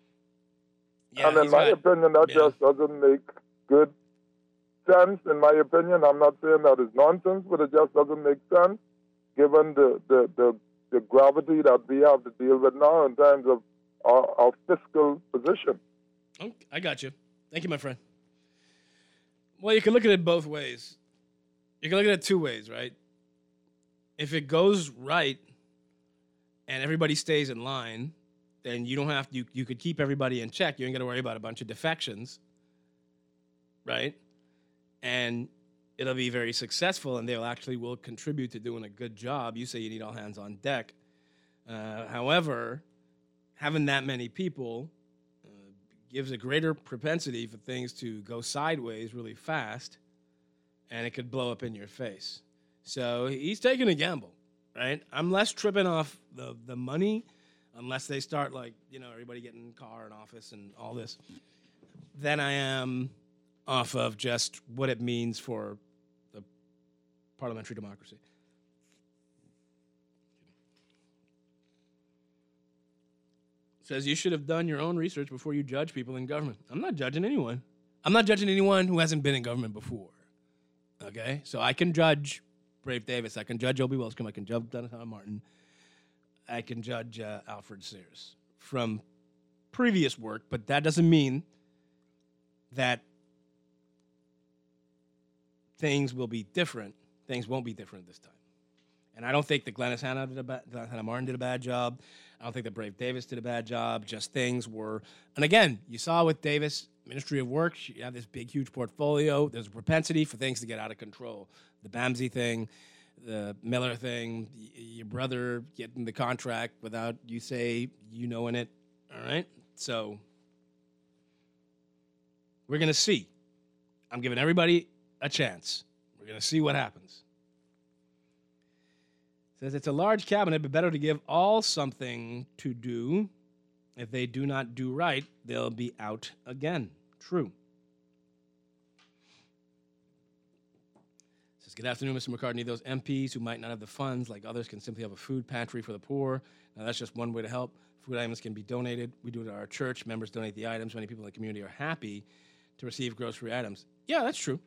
yeah, and in my right. opinion, that yeah. just doesn't make good sense. In my opinion, I'm not saying that is nonsense, but it just doesn't make sense given the the the, the gravity that we have to deal with now in terms of our, our fiscal position. Oh, I got you. Thank you, my friend. Well, you can look at it both ways. You can look at it two ways, right? If it goes right and everybody stays in line, then you don't have to, you, you could keep everybody in check. You ain't got to worry about a bunch of defections, right? And it'll be very successful, and they'll actually will contribute to doing a good job. You say you need all hands on deck. Uh, however, having that many people gives a greater propensity for things to go sideways really fast, and it could blow up in your face. So he's taking a gamble, right? I'm less tripping off the, the money, unless they start, like, you know, everybody getting in car and office and all this, than I am off of just what it means for the parliamentary democracy. Says you should have done your own research before you judge people in government. I'm not judging anyone. I'm not judging anyone who hasn't been in government before. Okay? So I can judge Brave Davis. I can judge Obie Wellstrom. I can judge Donathan Martin. I can judge uh, Alfred Sears from previous work, but that doesn't mean that things will be different. Things won't be different this time. And I don't think that Glenys Hanna did a bad, Hannah Martin did a bad job. I don't think that Brave Davis did a bad job. Just things were, and again, you saw with Davis, Ministry of Works, you have this big, huge portfolio. There's a propensity for things to get out of control. The Bamsey thing, the Miller thing, y- your brother getting the contract without you say you knowing it. All right, so we're gonna see. I'm giving everybody a chance. We're gonna see what happens. Says it's a large cabinet, but better to give all something to do. If they do not do right, they'll be out again. True. Says, good afternoon, Mister McCartney. Those M Ps who might not have the funds, like others, can simply have a food pantry for the poor. Now, that's just one way to help. Food items can be donated. We do it at our church. Members donate the items. Many people in the community are happy to receive grocery items. Yeah, that's true.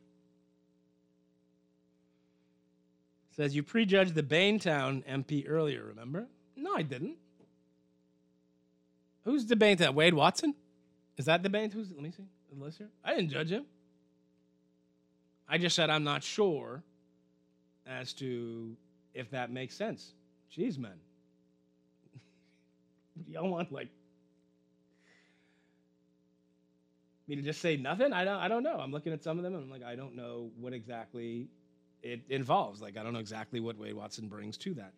Says you prejudged the Baintown M P earlier, remember? No, I didn't. Who's the Baintown? Wade Watson? Is that the Baintown? Who's, let me see. The list here? I didn't judge him. I just said I'm not sure as to if that makes sense. Jeez, man. Y'all want, like, me to just say nothing? I don't, I don't know. I'm looking at some of them, and I'm like, I don't know what exactly it involves. Like, I don't know exactly what Wade Watson brings to that.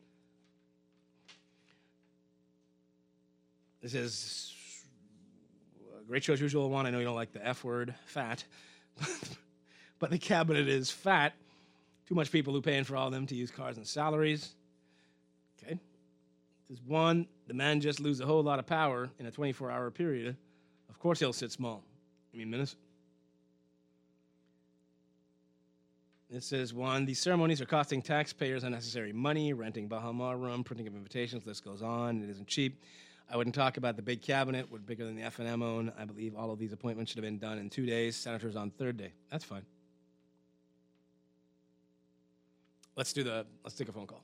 This is a great show as usual. One, I know you don't like the F word, fat. but the cabinet is fat. Too much people who paying for all of them to use cars and salaries. Okay. There's one, the man just lose a whole lot of power in a twenty-four hour period. Of course he'll sit small. I mean, minutes. It says, one, these ceremonies are costing taxpayers unnecessary money, renting Bahama room, printing of invitations, list goes on. It isn't cheap. I wouldn't talk about the big cabinet, what bigger than the F N M own. I believe all of these appointments should have been done in two days. Senators on third day. That's fine. Let's do the, let's take a phone call.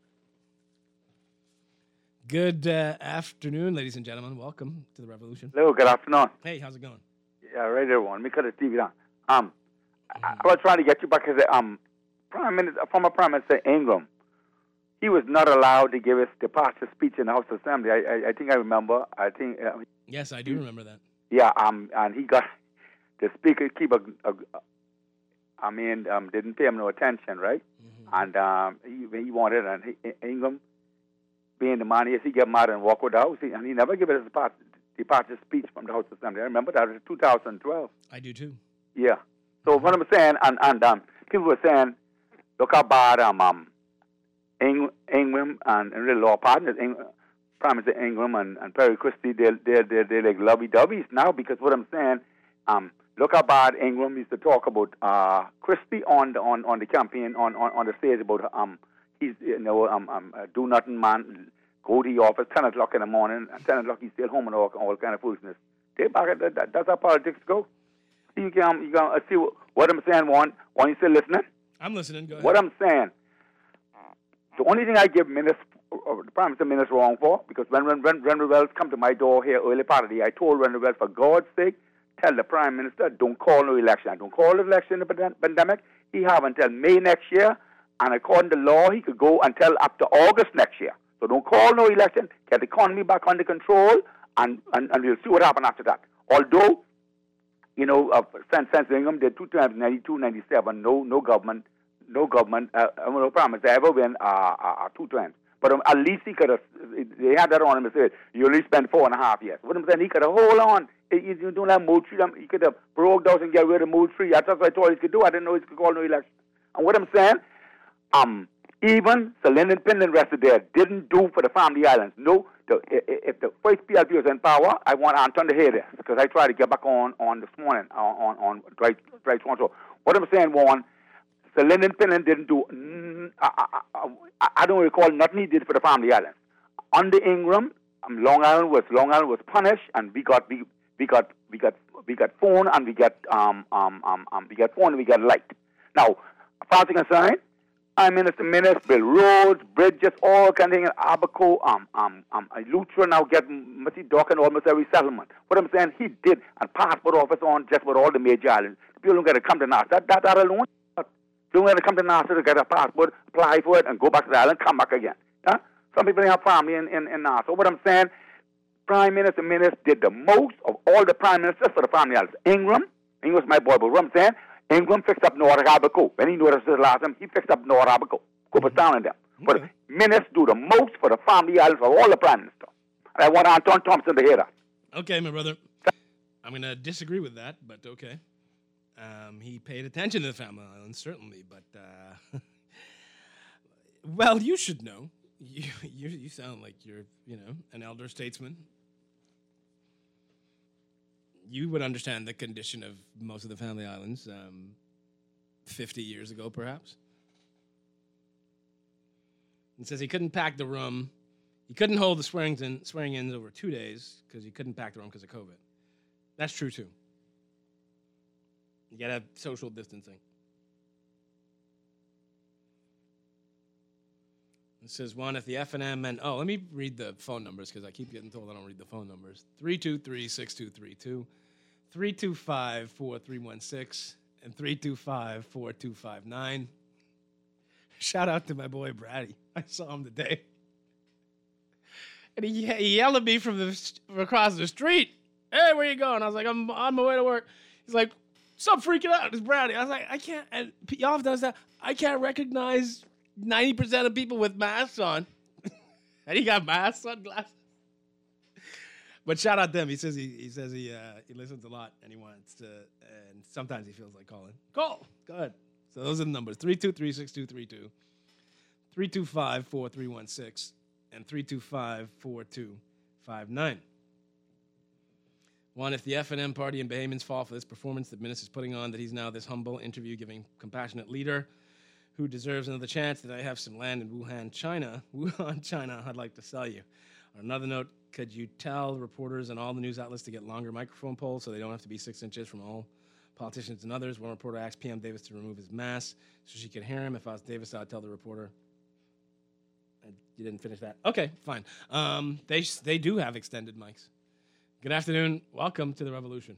Good uh, afternoon, ladies and gentlemen. Welcome to the Revolution. Hello, good afternoon. Hey, how's it going? Yeah, right there, one. Me cut the T V down. Um, mm-hmm. I, I was trying to get you back because um, Prime Minister, former Prime Minister Ingram, he was not allowed to give his departure speech in the House Assembly. I, I, I think I remember. I think. Uh, yes, I do remember that. Yeah, um, and he got the speaker keep a, a, a I mean, um, didn't pay him no attention, right? Mm-hmm. And um, he he wanted, and he, Ingram, being the man he is, he get mad and walk out the house, he, and he never gave his departure, departure speech from the House Assembly. I remember that was two thousand twelve. I do too. Yeah. So what I'm saying, and and um, people were saying, look how bad um, um Ing, Ingram and, and really law partners, Ing, Prime Minister Ingram and, and Perry Christie, they're they're they're, they're like lovey-doveys now, because what I'm saying, um. Look how bad Ingram used to talk about uh, Christie on the on, on the campaign on, on, on the stage about um he's you know um, um uh, do nothing man, go to the office ten o'clock in the morning, and ten o'clock he's still home and all, all kind of foolishness. They back at that, that, that's how politics go. You can you can uh, see what, what I'm saying. One, one you still listening? I'm listening. Go ahead. What I'm saying. The only thing I give Minister, uh, the Prime Minister Minister wrong for, because when when when Rendell Wells come to my door here early part of the day, I told Rendell Wells, for God's sake, tell the Prime Minister, don't call no election. Don't call the election in the pandemic. He have until May next year, and according to law, he could go until up to August next year. So don't call no election. Get the economy back under control, and, and, and we'll see what happens after that. Although, you know, uh, since, since Ingham did two times, ninety-two, ninety-seven, no no government, no government, uh, no Prime Minister ever win uh, uh, two times. But um, at least he could have, they had that on him and said, you only spend four and a half years. What I'm saying, he could have hold on. You don't have mood tree. He could have broke down and get rid of mood tree. That's what I thought he could do. I didn't know he could call no election. And what I'm saying, um, even Sir Lyndon Pinland rested there didn't do for the Family Islands. No, the, if the first P L P was in power, I want Anton to hear this, because I tried to get back on, on this morning on on, on Dwight Dwight Swanson. What I'm saying, one, Sir Lyndon Pinland didn't do. Mm, I, I, I, I don't recall nothing he did for the Family Islands. Under Ingram, um, Long Island was Long Island was punished, and we got we. We got we got we got phone and we got um um um, um we got phone and we got light. Now, as far as I'm concerned, I Minister Minister build roads, bridges, all kind of things. Abaco, um um um Lutra now get Mati Dock and almost every settlement. What I'm saying, he did, and passport office on just about all the major islands. People don't get to come to NASA. That that, that alone. They don't get to come to NASA to get a passport, apply for it, and go back to the island, come back again. Huh? Some people have family in in, in NASA. What I'm saying. Prime Minister Minister did the most of all the Prime Ministers for the Family Islands. Ingram, Ingram's my boy, but what I'm saying, Ingram fixed up North Abaco. When he noticed this last time, he fixed up North Abaco, Cooperstown and them. Okay. But Ministers do the most for the Family Islands of all the Prime Ministers. And I want Anton Thompson to hear that. Okay, my brother. I'm going to disagree with that, but okay. Um, he paid attention to the Family Islands, certainly, but, uh, well, you should know. You, you you sound like you're, you know, an elder statesman. You would understand the condition of most of the Family Islands um, fifty years ago, perhaps. It says he couldn't pack the room. He couldn't hold the swearing in, swearing-ins over two days because he couldn't pack the room because of COVID. That's true, too. You got to have social distancing. It says, one, if the F N M and, oh, let me read the phone numbers because I keep getting told I don't read the phone numbers. three two three, six two three two, three two five, four three one six, and three two five, four two five nine. Shout out to my boy Brady. I saw him today. And he, he yelled at me from, the, from across the street. Hey, where you going? I was like, I'm on my way to work. He's like, stop freaking out. It's Brady. I was like, I can't, and y'all have done that. I can't recognize ninety percent of people with masks on. And he got masks on, glasses. But shout out to him. He says he he says he uh, he listens a lot and he wants to, and sometimes he feels like calling. Call. Go ahead. So those are the numbers. three two three, six two three two, three two five, four three one six, and three two five, four two five nine. One, if the F N M party and Bahamians fall for this performance that Minnis is putting on, that he's now this humble interview giving compassionate leader who deserves another chance, that I have some land in Wuhan, China. Wuhan, China, I'd like to sell you. On another note, could you tell reporters and all the news outlets to get longer microphone poles so they don't have to be six inches from all politicians and others? One reporter asked P M Davis to remove his mask so she could hear him. If I was Davis, I'd tell the reporter. You didn't finish that. Okay, fine. Um, they they do have extended mics. Good afternoon. Welcome to the Revolution.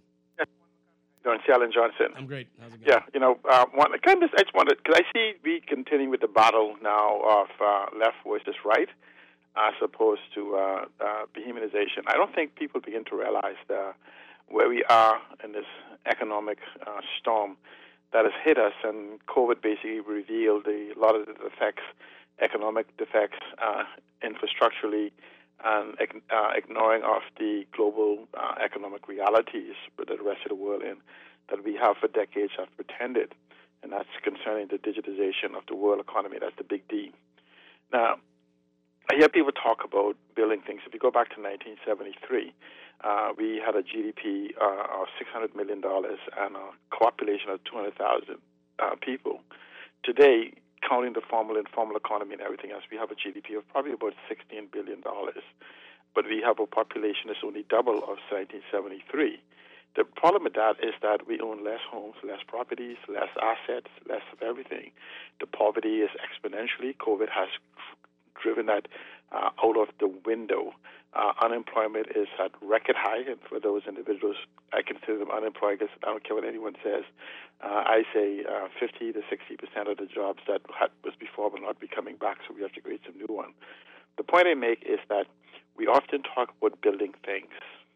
Don Alan Johnson. I'm great. How's it going? Yeah, you know, uh, one, kind of, I just wanted, because I see we continuing with the battle now of uh, left versus right, as opposed to uh, uh, Bahamianization. I don't think people begin to realize the, where we are in this economic uh, storm that has hit us, and COVID basically revealed the, a lot of the defects, economic defects, uh, infrastructurally, and uh, ignoring of the global uh, economic realities that the rest of the world in that we have for decades have pretended, and that's concerning the digitization of the world economy. That's the big D. Now, I hear people talk about building things. If you go back to nineteen seventy-three, uh, we had a G D P uh, of six hundred million dollars and a population of two hundred thousand uh, people. Today, counting the formal and informal economy and everything else, we have a G D P of probably about sixteen billion dollars. But we have a population that's only double of nineteen seventy-three. The problem with that is that we own less homes, less properties, less assets, less of everything. The poverty is exponentially. COVID has driven that uh, out of the window. Uh, unemployment is at record high, and for those individuals, I consider them unemployed because I don't care what anyone says. Uh, I say uh, fifty to sixty percent of the jobs that had, was before will not be coming back, so we have to create some new ones. The point I make is that we often talk about building things.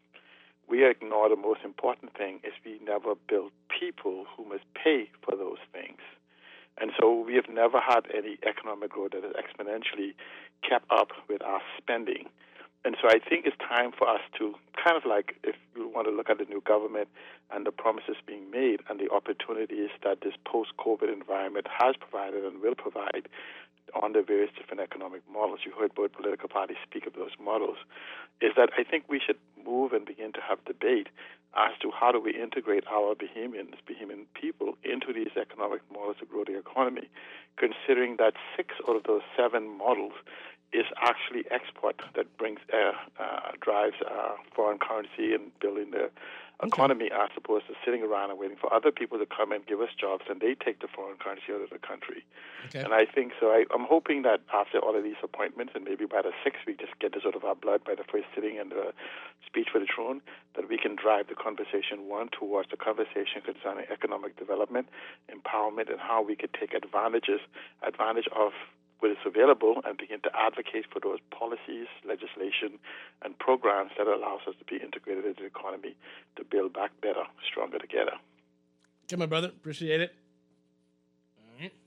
We ignore the most important thing is we never build people who must pay for those things. And so we have never had any economic growth that has exponentially kept up with our spending. And so I think it's time for us to kind of like, if you want to look at the new government and the promises being made and the opportunities that this post-COVID environment has provided and will provide on the various different economic models. You heard both political parties speak of those models, is that I think we should move and begin to have debate as to how do we integrate our Bahamians, Bahamian people, into these economic models to grow the economy, considering that six out of those seven models is actually export that brings uh, uh, drives uh, foreign currency and building the economy, okay, as opposed to sitting around and waiting for other people to come and give us jobs, and they take the foreign currency out of the country. Okay. And I think so. I, I'm hoping that after all of these appointments, and maybe by the sixth week, just get this out of our blood by the first sitting and the speech for the throne, that we can drive the conversation one towards the conversation concerning economic development, empowerment, and how we could take advantages, advantage of what is available and begin to advocate for those policies, legislation, and programs that allows us to be integrated into the economy to build back better, stronger together. Okay, my brother. Appreciate it. All right.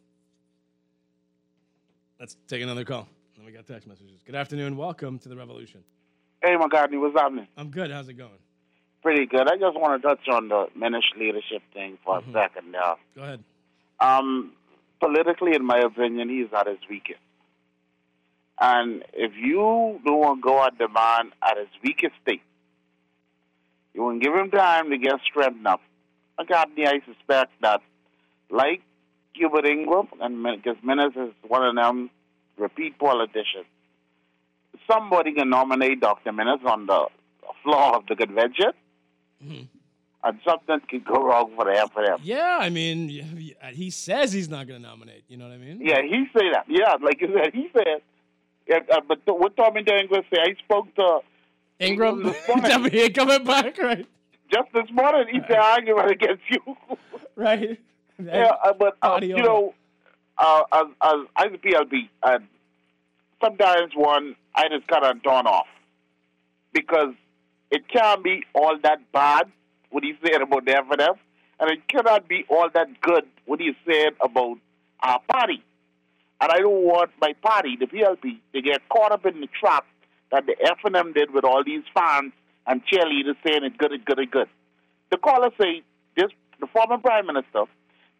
Let's take another call. Then we got text messages. Good afternoon. Welcome to the Revolution. Hey, McCartney. What's happening? I'm good. How's it going? Pretty good. I just want to touch on the Minnis leadership thing for mm-hmm. a second now. Go ahead. Um... Politically, in my opinion, he's at his weakest. And if you don't go at the man at his weakest state, you won't give him time to get strengthened up. McCartney, I suspect that, like Hubert Ingraham, and because Minnis is one of them repeat politicians, somebody can nominate Doctor Minnis on the floor of the convention. Mm-hmm. And something could go wrong for the F N M. Yeah, I mean, he says he's not going to nominate. You know what I mean? Yeah, he say that. Yeah, like you said, he said. Yeah, uh, but th- what Tommy Ingram say? I spoke to Ingram. Ingram he ain't coming back, right? Just this morning, he said argument against you. Right. Yeah, uh, but uh, you know, uh, as, as as a P L B, uh, sometimes one I just kind of turn off because it can't be all that bad what he said about the F N M, and it cannot be all that good what he said about our party. And I don't want my party, the P L P, to get caught up in the trap that the F N M did with all these fans and cheerleaders saying it's good, it's good, it's good. The caller say this, the former Prime Minister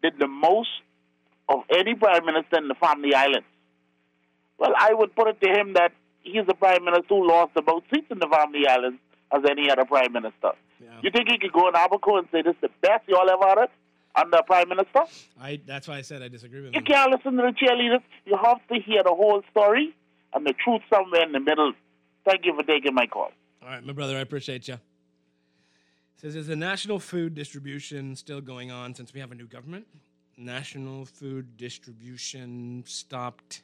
did the most of any prime minister in the Family Islands. Well, I would put it to him that he's the prime minister who lost the most seats in the Family Islands as any other prime minister. Yeah. You think he could go in Abaco and say this is the best you all ever had it under prime minister? I that's why I said I disagree with you him. You can't listen to the cheerleaders. You have to hear the whole story and the truth somewhere in the middle. Thank you for taking my call. All right, my brother, I appreciate you. Says, is the national food distribution still going on since we have a new government? National food distribution stopped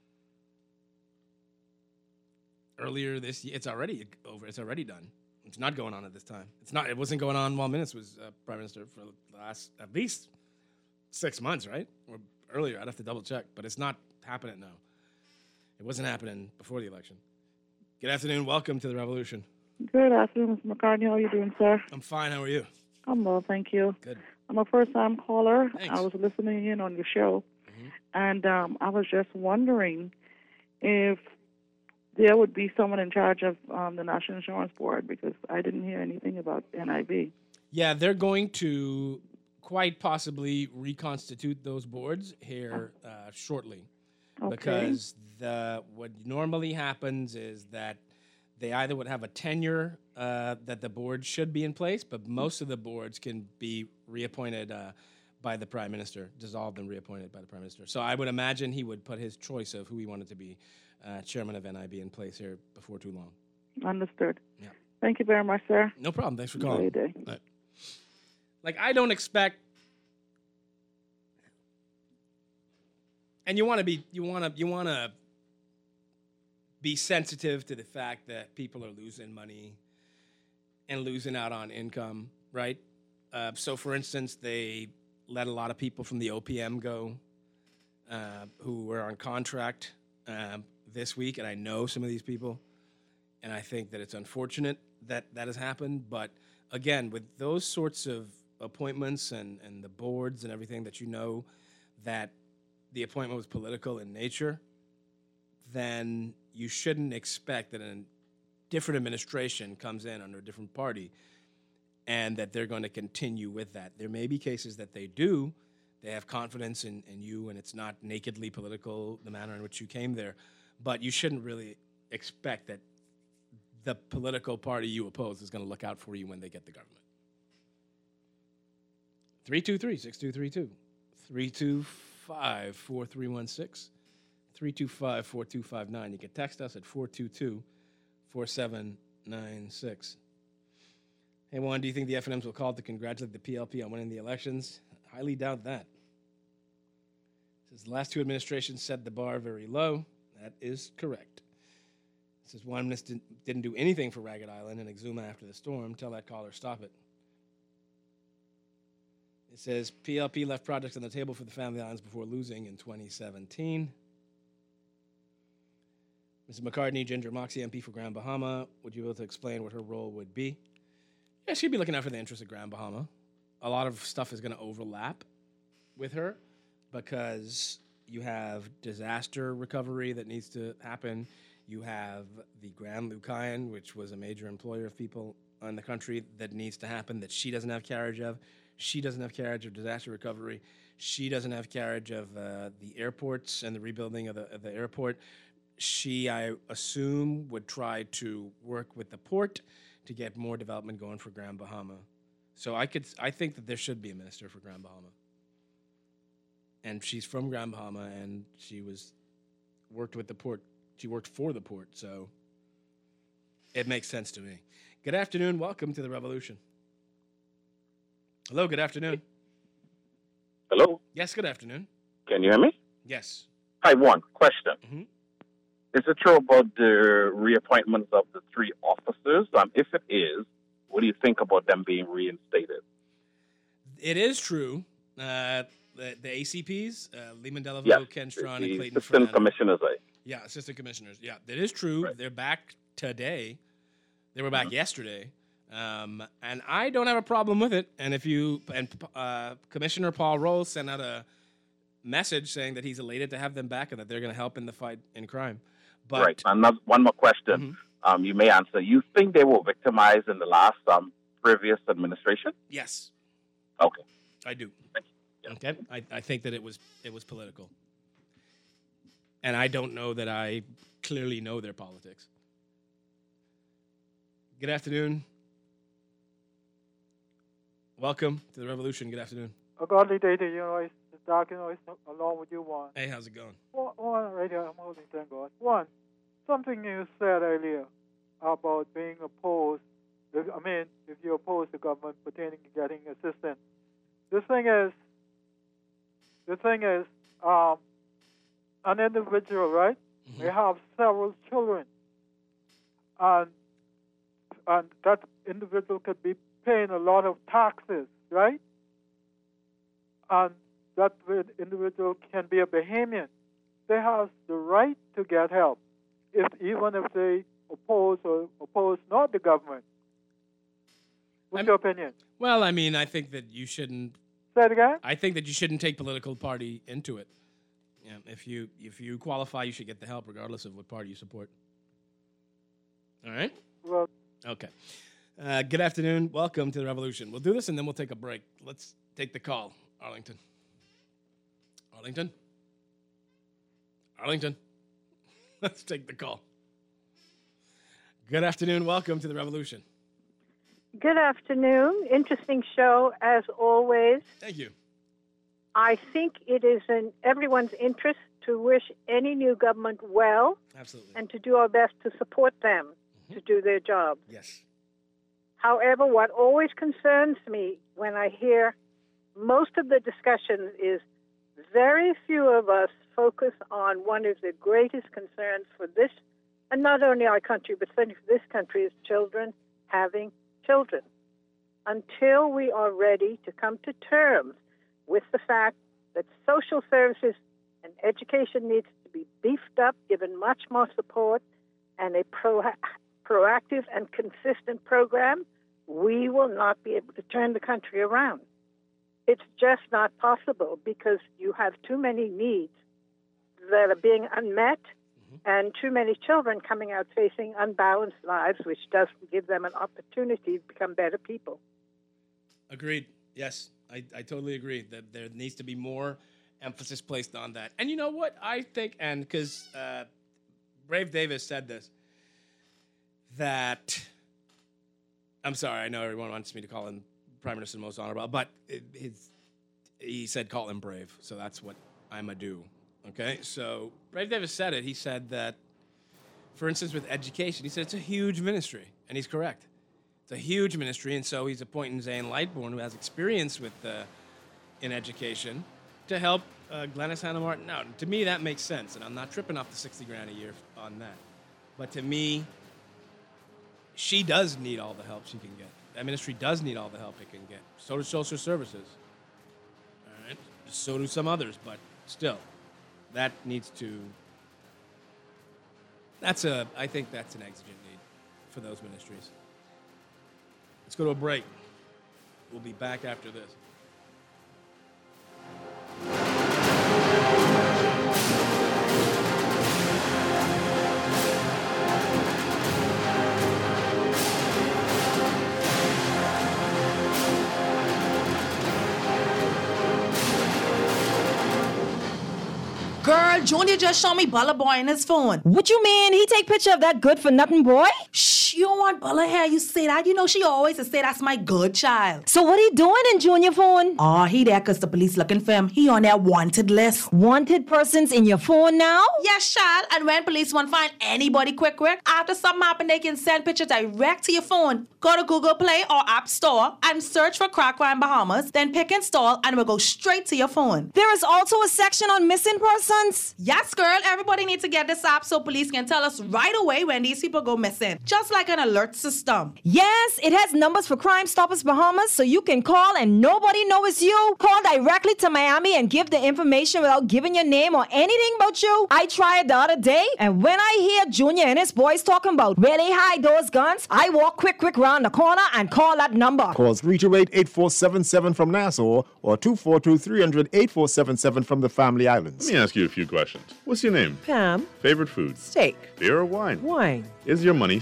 earlier this year. It's already over. It's already done. It's not going on at this time. It's not. It wasn't going on while Minnis was uh, prime minister for the last at least six months, right? Or earlier. I'd have to double check, but it's not happening now. It wasn't happening before the election. Good afternoon. Welcome to the Revolution. Good afternoon, Mister McCartney. How are you doing, sir? I'm fine. How are you? I'm well, thank you. Good. I'm a first-time caller. Thanks. I was listening in on your show, mm-hmm. and um, I was just wondering if there would be someone in charge of um, the National Insurance Board, because I didn't hear anything about N I B. Yeah, they're going to quite possibly reconstitute those boards here uh, shortly. Okay. Because the what normally happens is that they either would have a tenure uh, that the board should be in place, but most of the boards can be reappointed uh, by the prime minister, dissolved and reappointed by the prime minister. So I would imagine he would put his choice of who he wanted to be uh, chairman of N I B in place here before too long. Understood. Yeah. Thank you very much, sir. No problem. Thanks for calling. Enjoy your day. Right. Like, I don't expect, and you want to be, you want to, you want to be sensitive to the fact that people are losing money and losing out on income, right? Uh, so, for instance, they let a lot of people from the O P M go uh, who were on contract um, this week, and I know some of these people, and I think that it's unfortunate that that has happened. But again, with those sorts of appointments and, and the boards and everything that you know that the appointment was political in nature, then you shouldn't expect that a different administration comes in under a different party and that they're going to continue with that. There may be cases that they do. They have confidence in, in you, and it's not nakedly political, the manner in which you came there. But you shouldn't really expect that the political party you oppose is going to look out for you when they get the government. three two three, six two three two, three two five, four three one six. three two five, four two five nine. You can text us at four two two, four seven nine six. Hey, Juan, do you think the F N Ms will call to congratulate the P L P on winning the elections? Highly doubt that. It says the last two administrations set the bar very low. That is correct. It says Juan didn't, didn't do anything for Ragged Island and Exuma after the storm. Tell that caller, stop it. It says P L P left projects on the table for the Family Islands before losing in twenty seventeen. Mister McCartney, Ginger Moxie, M P for Grand Bahama, would you be able to explain what her role would be? Yeah, she'd be looking out for the interests of Grand Bahama. A lot of stuff is going to overlap with her because you have disaster recovery that needs to happen. You have the Grand Lucayan, which was a major employer of people in the country, that needs to happen that she doesn't have carriage of. She doesn't have carriage of disaster recovery. She doesn't have carriage of uh, the airports and the rebuilding of the, of the airport. She, I assume, would try to work with the port to get more development going for Grand Bahama. So I could, I think that there should be a minister for Grand Bahama. And she's from Grand Bahama, and she was worked with the port. She worked for the port, so it makes sense to me. Good afternoon. Welcome to the Revolution. Hello. Good afternoon. Hello. Yes. Good afternoon. Can you hear me? Yes. Hi. One question. Mm-hmm. Is it true about the reappointments of the three officers? Um, if it is, what do you think about them being reinstated? It is true. Uh, the, the A C Ps, uh, Lehman Delaveau, yes, Ken Strawn, the and Clayton assistant Fernando. commissioners, eh? Yeah, assistant commissioners. Yeah, that is true. Right. They're back today. They were back Mm-hmm. yesterday. Um, and I don't have a problem with it. And if you, and uh, Commissioner Paul Rose sent out a message saying that he's elated to have them back and that they're going to help in the fight in crime. But, right. Another, one more question. Mm-hmm. Um, you may answer. You think they were victimized in the last um, previous administration? Yes. Okay. I do. Thank you. Okay, I, I think that it was it was political, and I don't know that I clearly know their politics. Good afternoon. Welcome to the revolution. Good afternoon. A godly day to you, know, it's dark, you know, it's along with you, one. Hey, how's it going? One, one right here, I'm holding, thank God. One, something you said earlier about being opposed, if, I mean, if you oppose the government pertaining to getting assistance. The thing is, the thing is, um, an individual, right, mm-hmm. may have several children, and and that individual could be paying a lot of taxes, right? And that individual can be a Bahamian. They have the right to get help, if even if they oppose or oppose not the government. What's I'm, your opinion? Well, I mean, I think that you shouldn't. Say it again. I think that you shouldn't take political party into it. Yeah, if you if you qualify, you should get the help, regardless of what party you support. All right. Well. Okay. Uh, good afternoon. Welcome to the revolution. We'll do this and then we'll take a break. Let's take the call. Arlington. Arlington? Arlington? Let's take the call. Good afternoon. Welcome to the revolution. Good afternoon. Interesting show, as always. Thank you. I think it is in everyone's interest to wish any new government well. Absolutely. And to do our best to support them mm-hmm. to do their job. Yes. However, what always concerns me when I hear most of the discussion is very few of us focus on one of the greatest concerns for this, and not only our country, but certainly for this country, is children having children. Until we are ready to come to terms with the fact that social services and education needs to be beefed up, given much more support, and a pro- proactive and consistent program, we will not be able to turn the country around. It's just not possible because you have too many needs that are being unmet mm-hmm. and too many children coming out facing unbalanced lives, which doesn't give them an opportunity to become better people. Agreed. Yes, I, I totally agree that there needs to be more emphasis placed on that. And you know what? I think, and because uh, Brave Davis said this, that, I'm sorry, I know everyone wants me to call him Prime Minister the most honorable, but it, his, he said call him brave, so that's what I'm a do. Okay, so Brave Davis said it. He said that, for instance, with education, he said it's a huge ministry, and he's correct. It's a huge ministry, and so he's appointing Zane Lightbourne, who has experience with uh, in education, to help uh, Glenys Hannah Martin out. And to me, that makes sense, and I'm not tripping off the sixty grand a year on that. But to me, she does need all the help she can get. That ministry does need all the help it can get. So do social services. All right? So do some others, but still, that needs to, that's a, I think that's an exigent need for those ministries. Let's go to a break. We'll be back after this. Girl, Junior just showed me Bella boy in his phone. What you mean? He take picture of that good-for-nothing boy? Shh, you don't want Bella here. You say that. You know she always say that's my good child. So what he doing in Junior phone? Oh, he there because the police looking for him. He on their wanted list. Wanted persons in your phone now? Yes, child. And when police want to find anybody quick, quick, after something happen, they can send pictures direct to your phone. Go to Google Play or App Store and search for Crack Crime Bahamas. Then pick install and it will go straight to your phone. There is also a section on missing persons. Yes, girl. Everybody needs to get this app so police can tell us right away when these people go missing. Just like an alert system. Yes, it has numbers for Crime Stoppers Bahamas, so you can call and nobody knows it's you. Call directly to Miami and give the information without giving your name or anything about you. I tried the other day, and when I hear Junior and his boys talking about where they hide those guns, I walk quick, quick round the corner and call that number. Call three two eight, eight four seven seven from Nassau or two four two, three hundred, eight four seven seven from the Family Islands. Let me ask you a few questions. What's your name? Pam. Favorite food? Steak. Beer or wine? Wine. Is your money safe?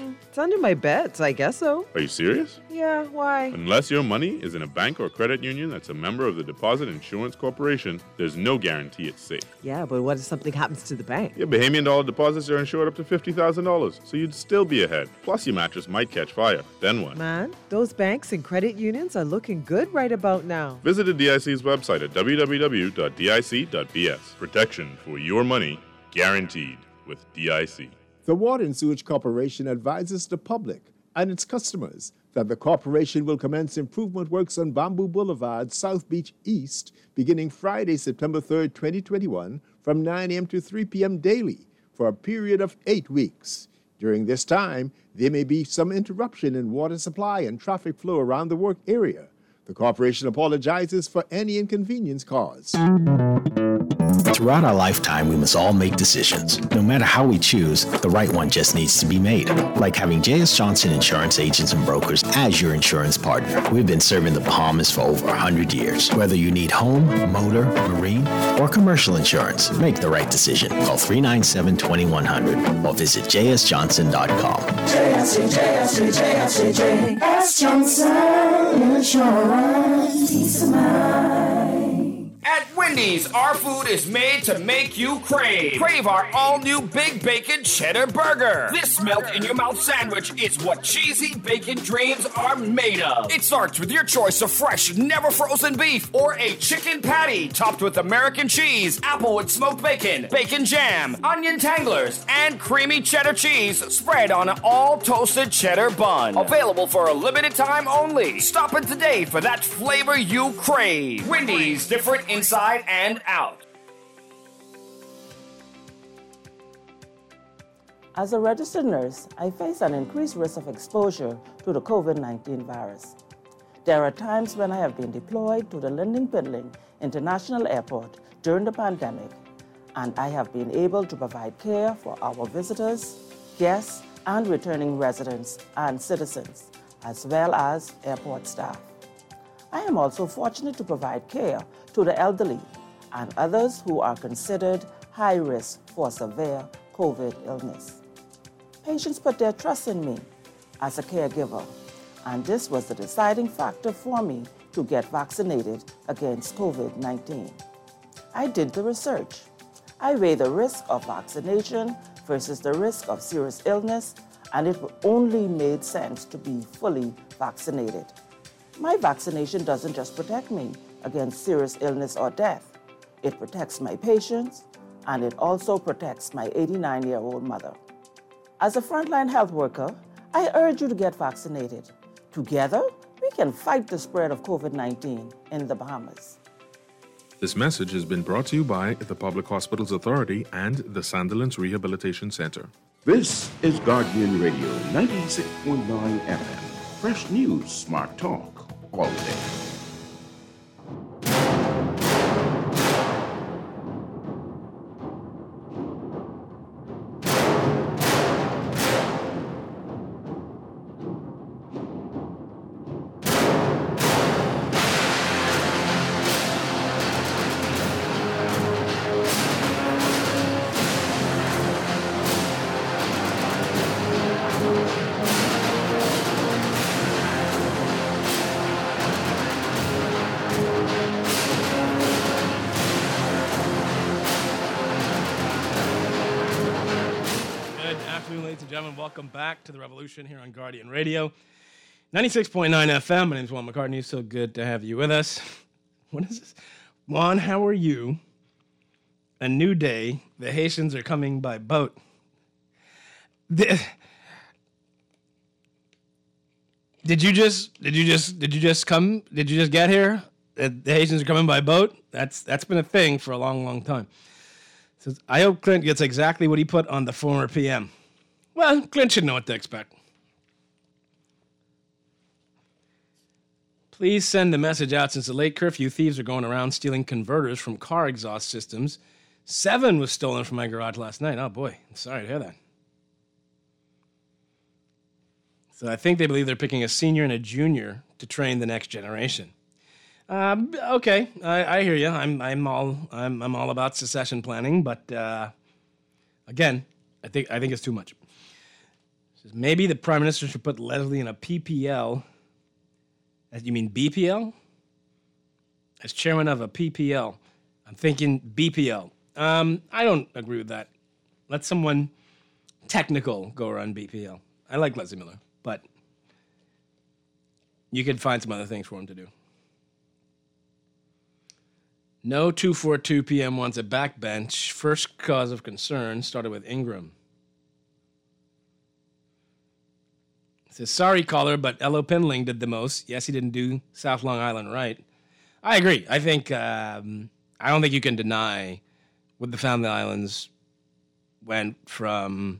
It's under my bed, so I guess so. Are you serious? Yeah, why? Unless your money is in a bank or credit union that's a member of the Deposit Insurance Corporation, there's no guarantee it's safe. Yeah, but what if something happens to the bank? Your Bahamian dollar deposits are insured up to fifty thousand dollars, so you'd still be ahead. Plus, your mattress might catch fire. Then what? Man, those banks and credit unions are looking good right about now. Visit the D I C's website at w w w dot d i c dot b s. Protection for your money guaranteed with D I C. The Water and Sewage Corporation advises the public and its customers that the corporation will commence improvement works on Bamboo Boulevard, South Beach East, beginning Friday, September third, twenty twenty-one, from nine a.m. to three p.m. daily for a period of eight weeks. During this time, there may be some interruption in water supply and traffic flow around the work area. The corporation apologizes for any inconvenience caused. Throughout our lifetime, we must all make decisions. No matter how we choose, the right one just needs to be made. Like having J S. Johnson Insurance Agents and Brokers as your insurance partner. We've been serving the Bahamas for over one hundred years. Whether you need home, motor, marine, or commercial insurance, make the right decision. Call three nine seven, two one zero zero or visit j s johnson dot com. J S J, J S J, J S J, J S Johnson Insurance. Peace of mind. At Wendy's, our food is made to make you crave. Crave our all-new Big Bacon Cheddar Burger. This melt-in-your-mouth sandwich is what cheesy bacon dreams are made of. It starts with your choice of fresh, never-frozen beef or a chicken patty topped with American cheese, applewood smoked bacon, bacon jam, onion tanglers, and creamy cheddar cheese spread on an all-toasted cheddar bun. Available for a limited time only. Stop in today for that flavor you crave. Wendy's, different inside and out. As a registered nurse, I face an increased risk of exposure to the COVID nineteen virus. There are times when I have been deployed to the Lyndon Pindling International Airport during the pandemic, and I have been able to provide care for our visitors, guests, and returning residents and citizens, as well as airport staff. I am also fortunate to provide care to the elderly and others who are considered high risk for severe COVID illness. Patients put their trust in me as a caregiver, and this was the deciding factor for me to get vaccinated against COVID nineteen. I did the research. I weighed the risk of vaccination versus the risk of serious illness, and it only made sense to be fully vaccinated. My vaccination doesn't just protect me against serious illness or death. It protects my patients, and it also protects my eighty-nine-year-old mother. As a frontline health worker, I urge you to get vaccinated. Together, we can fight the spread of COVID nineteen in the Bahamas. This message has been brought to you by the Public Hospitals Authority and the Sandilands Rehabilitation Center. This is Guardian Radio ninety-six point nine F M. Fresh news, smart talk, all day. Welcome back to The Revolution here on Guardian Radio. ninety-six point nine F M. My name is Juan McCartney. So good to have you with us. What is this? Juan, how are you? A new day. The Haitians are coming by boat. The, did you just, did you just, did you just come, did you just get here? The Haitians are coming by boat? That's, that's been a thing for a long, long time. So I hope Clint gets exactly what he put on the former P M. Well, Clint should know what to expect. Please send the message out since the late curfew. Thieves are going around stealing converters from car exhaust systems. Seven was stolen from my garage last night. Oh boy, I'm sorry to hear that. So I think they believe they're picking a senior and a junior to train the next generation. Um, okay, I, I hear you. I'm I'm all I'm I'm all about succession planning, but uh, again, I think I think it's too much. Says maybe the Prime Minister should put Leslie in a P P L. You mean B P L? As chairman of a P P L. I'm thinking B P L. Um, I don't agree with that. Let someone technical go run B P L. I like Leslie Miller, but you could find some other things for him to do. No two forty-two P M wants a backbench. First cause of concern started with Ingram. It says, sorry, caller, but Elo Pendling did the most. Yes, he didn't do South Long Island right. I agree. I think, um, I don't think you can deny what the Family Islands went from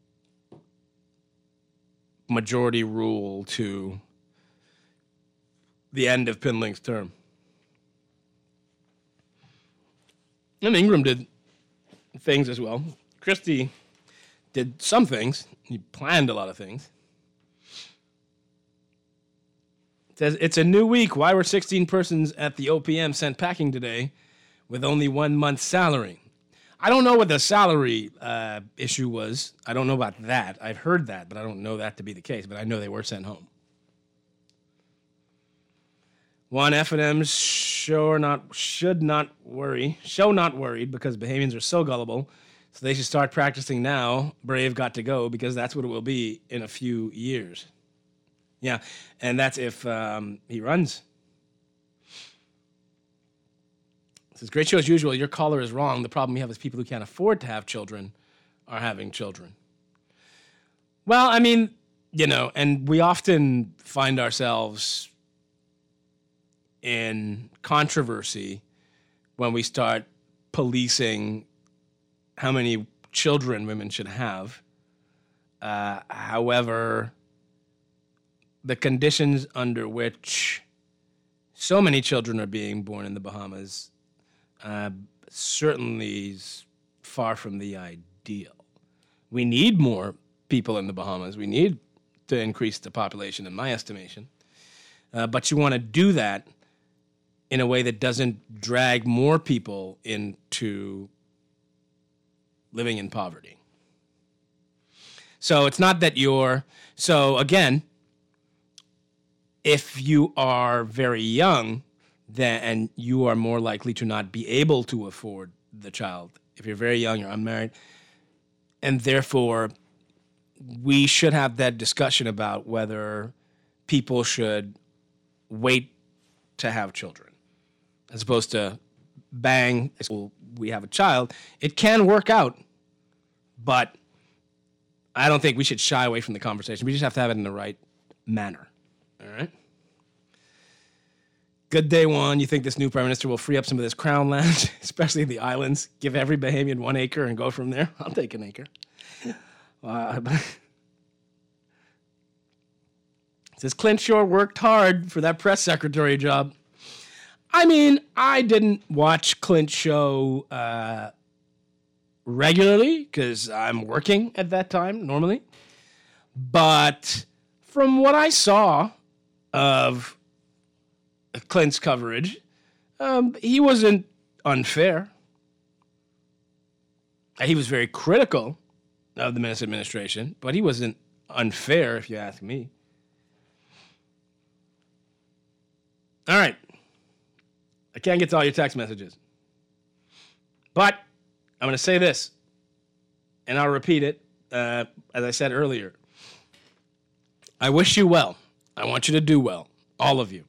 majority rule to the end of Pendling's term. And Ingram did things as well. Christie did some things. He planned a lot of things. It says, it's a new week. Why were sixteen persons at the O P M sent packing today with only one month's salary? I don't know what the salary uh, issue was. I don't know about that. I've heard that, but I don't know that to be the case. But I know they were sent home. One F and M's sure not should not worry. Show not worried because Bahamians are so gullible. So they should start practicing now. Brave got to go because that's what it will be in a few years. Yeah, and that's if um, he runs. It says, great show as usual. Your caller is wrong. The problem we have is people who can't afford to have children are having children. Well, I mean, you know, and we often find ourselves in controversy when we start policing how many children women should have. Uh, however, the conditions under which so many children are being born in the Bahamas uh, certainly is far from the ideal. We need more people in the Bahamas. We need to increase the population, in my estimation. Uh, but you want to do that in a way that doesn't drag more people into living in poverty. So it's not that you're... So again, if you are very young, then and you are more likely to not be able to afford the child. If you're very young, you're unmarried, and therefore we should have that discussion about whether people should wait to have children as opposed to bang, we have a child. It can work out, but I don't think we should shy away from the conversation. We just have to have it in the right manner. All right? Good day, Juan. You think this new prime minister will free up some of this crown land, especially the islands, give every Bahamian one acre and go from there? I'll take an acre. Uh, it says Clint Shore worked hard for that press secretary job. I mean, I didn't watch Clint's show uh, regularly because I'm working at that time normally. But from what I saw of Clint's coverage, um, he wasn't unfair. He was very critical of the Menace administration, but he wasn't unfair, if you ask me. All right. I can't get to all your text messages. But I'm going to say this, and I'll repeat it, uh, as I said earlier. I wish you well. I want you to do well, all of you.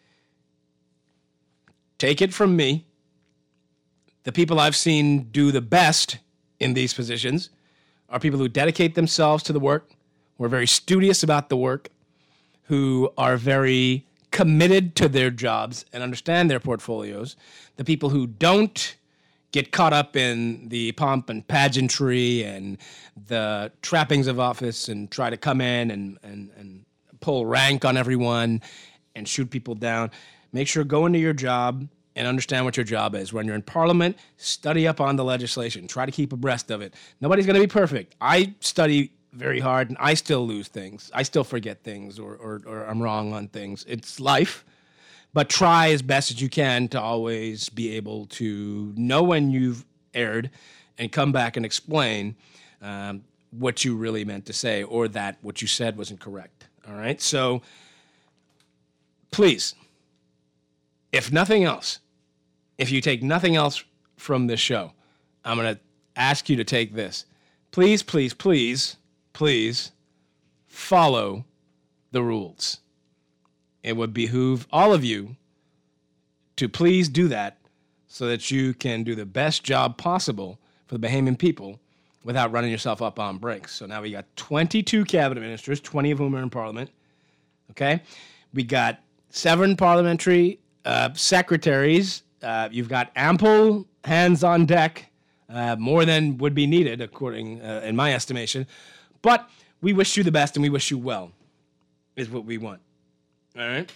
Take it from me. The people I've seen do the best in these positions are people who dedicate themselves to the work, who are very studious about the work, who are very committed to their jobs and understand their portfolios. The people who don't get caught up in the pomp and pageantry and the trappings of office and try to come in and, and, and pull rank on everyone and shoot people down. Make sure go into your job and understand what your job is. When you're in Parliament, study up on the legislation. Try to keep abreast of it. Nobody's going to be perfect. I study very hard, and I still lose things. I still forget things, or, or, or I'm wrong on things. It's life. But try as best as you can to always be able to know when you've erred and come back and explain um, what you really meant to say or that what you said wasn't correct. All right? So please, if nothing else, if you take nothing else from this show, I'm going to ask you to take this. Please, please, please, please follow the rules. It would behoove all of you to please do that so that you can do the best job possible for the Bahamian people without running yourself up on brakes. So now we got twenty-two cabinet ministers, twenty of whom are in Parliament. Okay? We got seven parliamentary uh, secretaries. Uh, you've got ample hands on deck, uh, more than would be needed, according, uh, in my estimation. But we wish you the best and we wish you well, is what we want. All right?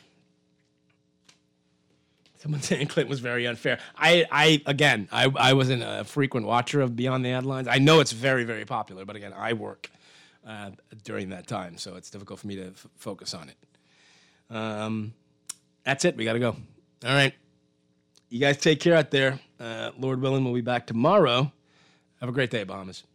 Someone saying Clinton was very unfair. I, I again, I, I wasn't a frequent watcher of Beyond the Headlines. I know it's very, very popular, but again, I work uh, during that time, so it's difficult for me to f- focus on it. Um, that's it. We got to go. All right. You guys take care out there. Uh, Lord willing, we'll be back tomorrow. Have a great day, Bahamas.